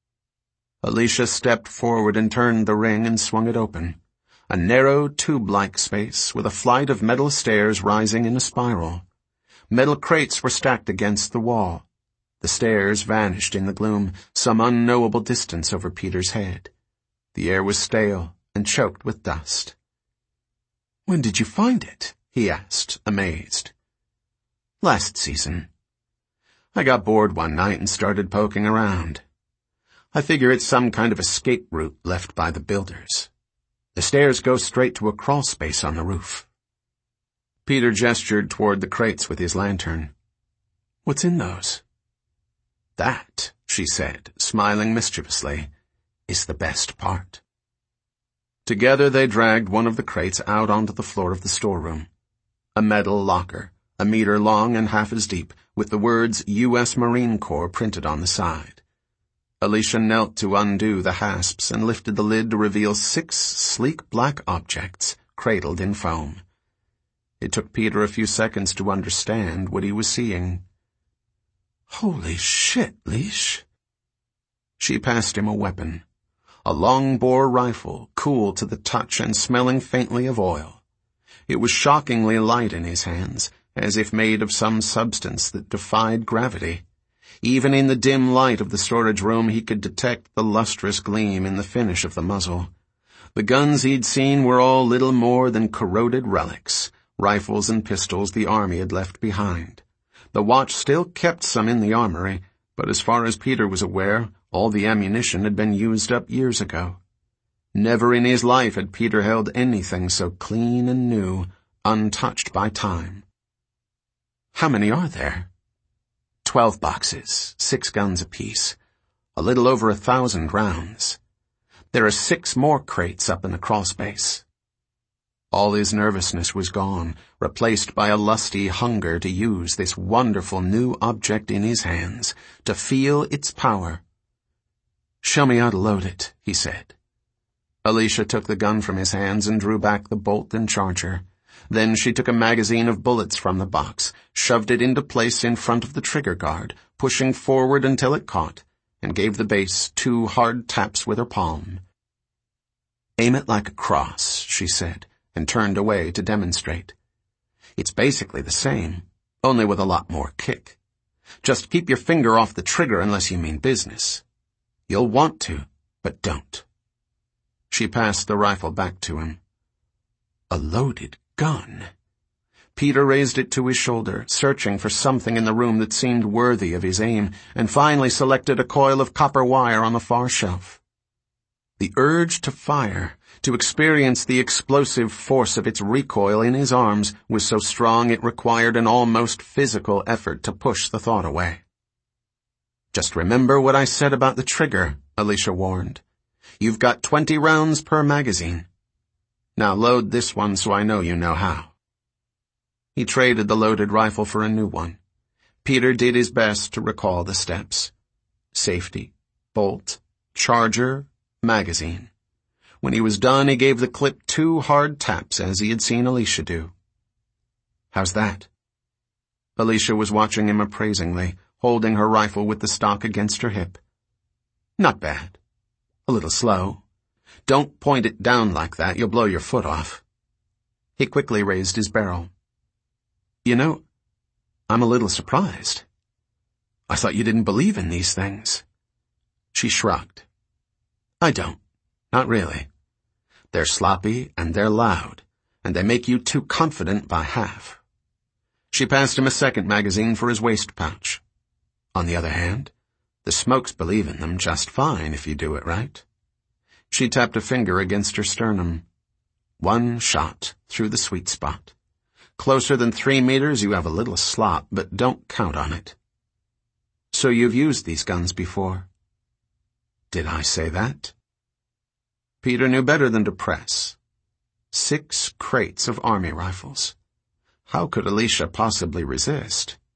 Alicia stepped forward and turned the ring and swung it open. A narrow, tube-like space with a flight of metal stairs rising in a spiral. Metal crates were stacked against the wall. The stairs vanished in the gloom, some unknowable distance over Peter's head. The air was stale and choked with dust. "When did you find it?" he asked, amazed. "Last season. I got bored one night and started poking around. I figure it's some kind of escape route left by the builders. The stairs go straight to a crawl space on the roof." Peter gestured toward the crates with his lantern. "What's in those?" "That," she said, smiling mischievously, "is the best part." Together they dragged one of the crates out onto the floor of the storeroom. A metal locker, a meter long and half as deep, with the words U.S. Marine Corps printed on the side. Alicia knelt to undo the hasps and lifted the lid to reveal 6 sleek black objects, cradled in foam. It took Peter a few seconds to understand what he was seeing. "Holy shit, Leash." She passed him a weapon. A long-bore rifle, cool to the touch and smelling faintly of oil. It was shockingly light in his hands, as if made of some substance that defied gravity. Even in the dim light of the storage room he could detect the lustrous gleam in the finish of the muzzle. The guns he'd seen were all little more than corroded relics, rifles and pistols the army had left behind. The watch still kept some in the armory, but as far as Peter was aware, all the ammunition had been used up years ago. Never in his life had Peter held anything so clean and new, untouched by time. "How many are there?" 12 boxes, 6 guns apiece. A little over 1,000 rounds. There are 6 more crates up in the crawlspace. All his nervousness was gone, replaced by a lusty hunger to use this wonderful new object in his hands, to feel its power. "Show me how to load it," he said. Alicia took the gun from his hands and drew back the bolt and charger. Then she took a magazine of bullets from the box, shoved it into place in front of the trigger guard, pushing forward until it caught, and gave the base 2 hard taps with her palm. "Aim it like a cross," she said, and turned away to demonstrate. "It's basically the same, only with a lot more kick. Just keep your finger off the trigger unless you mean business. You'll want to, but don't." She passed the rifle back to him. A loaded gun. Peter raised it to his shoulder, searching for something in the room that seemed worthy of his aim, and finally selected a coil of copper wire on the far shelf. The urge to fire, to experience the explosive force of its recoil in his arms, was so strong it required an almost physical effort to push the thought away. "Just remember what I said about the trigger," Alicia warned. "You've got 20 rounds per magazine. Now load this one so I know you know how." He traded the loaded rifle for a new one. Peter did his best to recall the steps. Safety, bolt, charger, magazine. When he was done, he gave the clip 2 hard taps as he had seen Alicia do. "How's that?" Alicia was watching him appraisingly, holding her rifle with the stock against her hip. "Not bad. A little slow. Don't point it down like that, you'll blow your foot off." He quickly raised his barrel. "You know, I'm a little surprised. I thought you didn't believe in these things." She shrugged. "I don't. Not really. They're sloppy and they're loud, and they make you too confident by half." She passed him a second magazine for his waist pouch. "On the other hand, the Smokes believe in them just fine if you do it right." She tapped a finger against her sternum. "1 shot through the sweet spot. Closer than 3 meters you have a little slop, but don't count on it." "So you've used these guns before?" "Did I say that?" Peter knew better than to press. 6 crates of army rifles. How could Alicia possibly resist?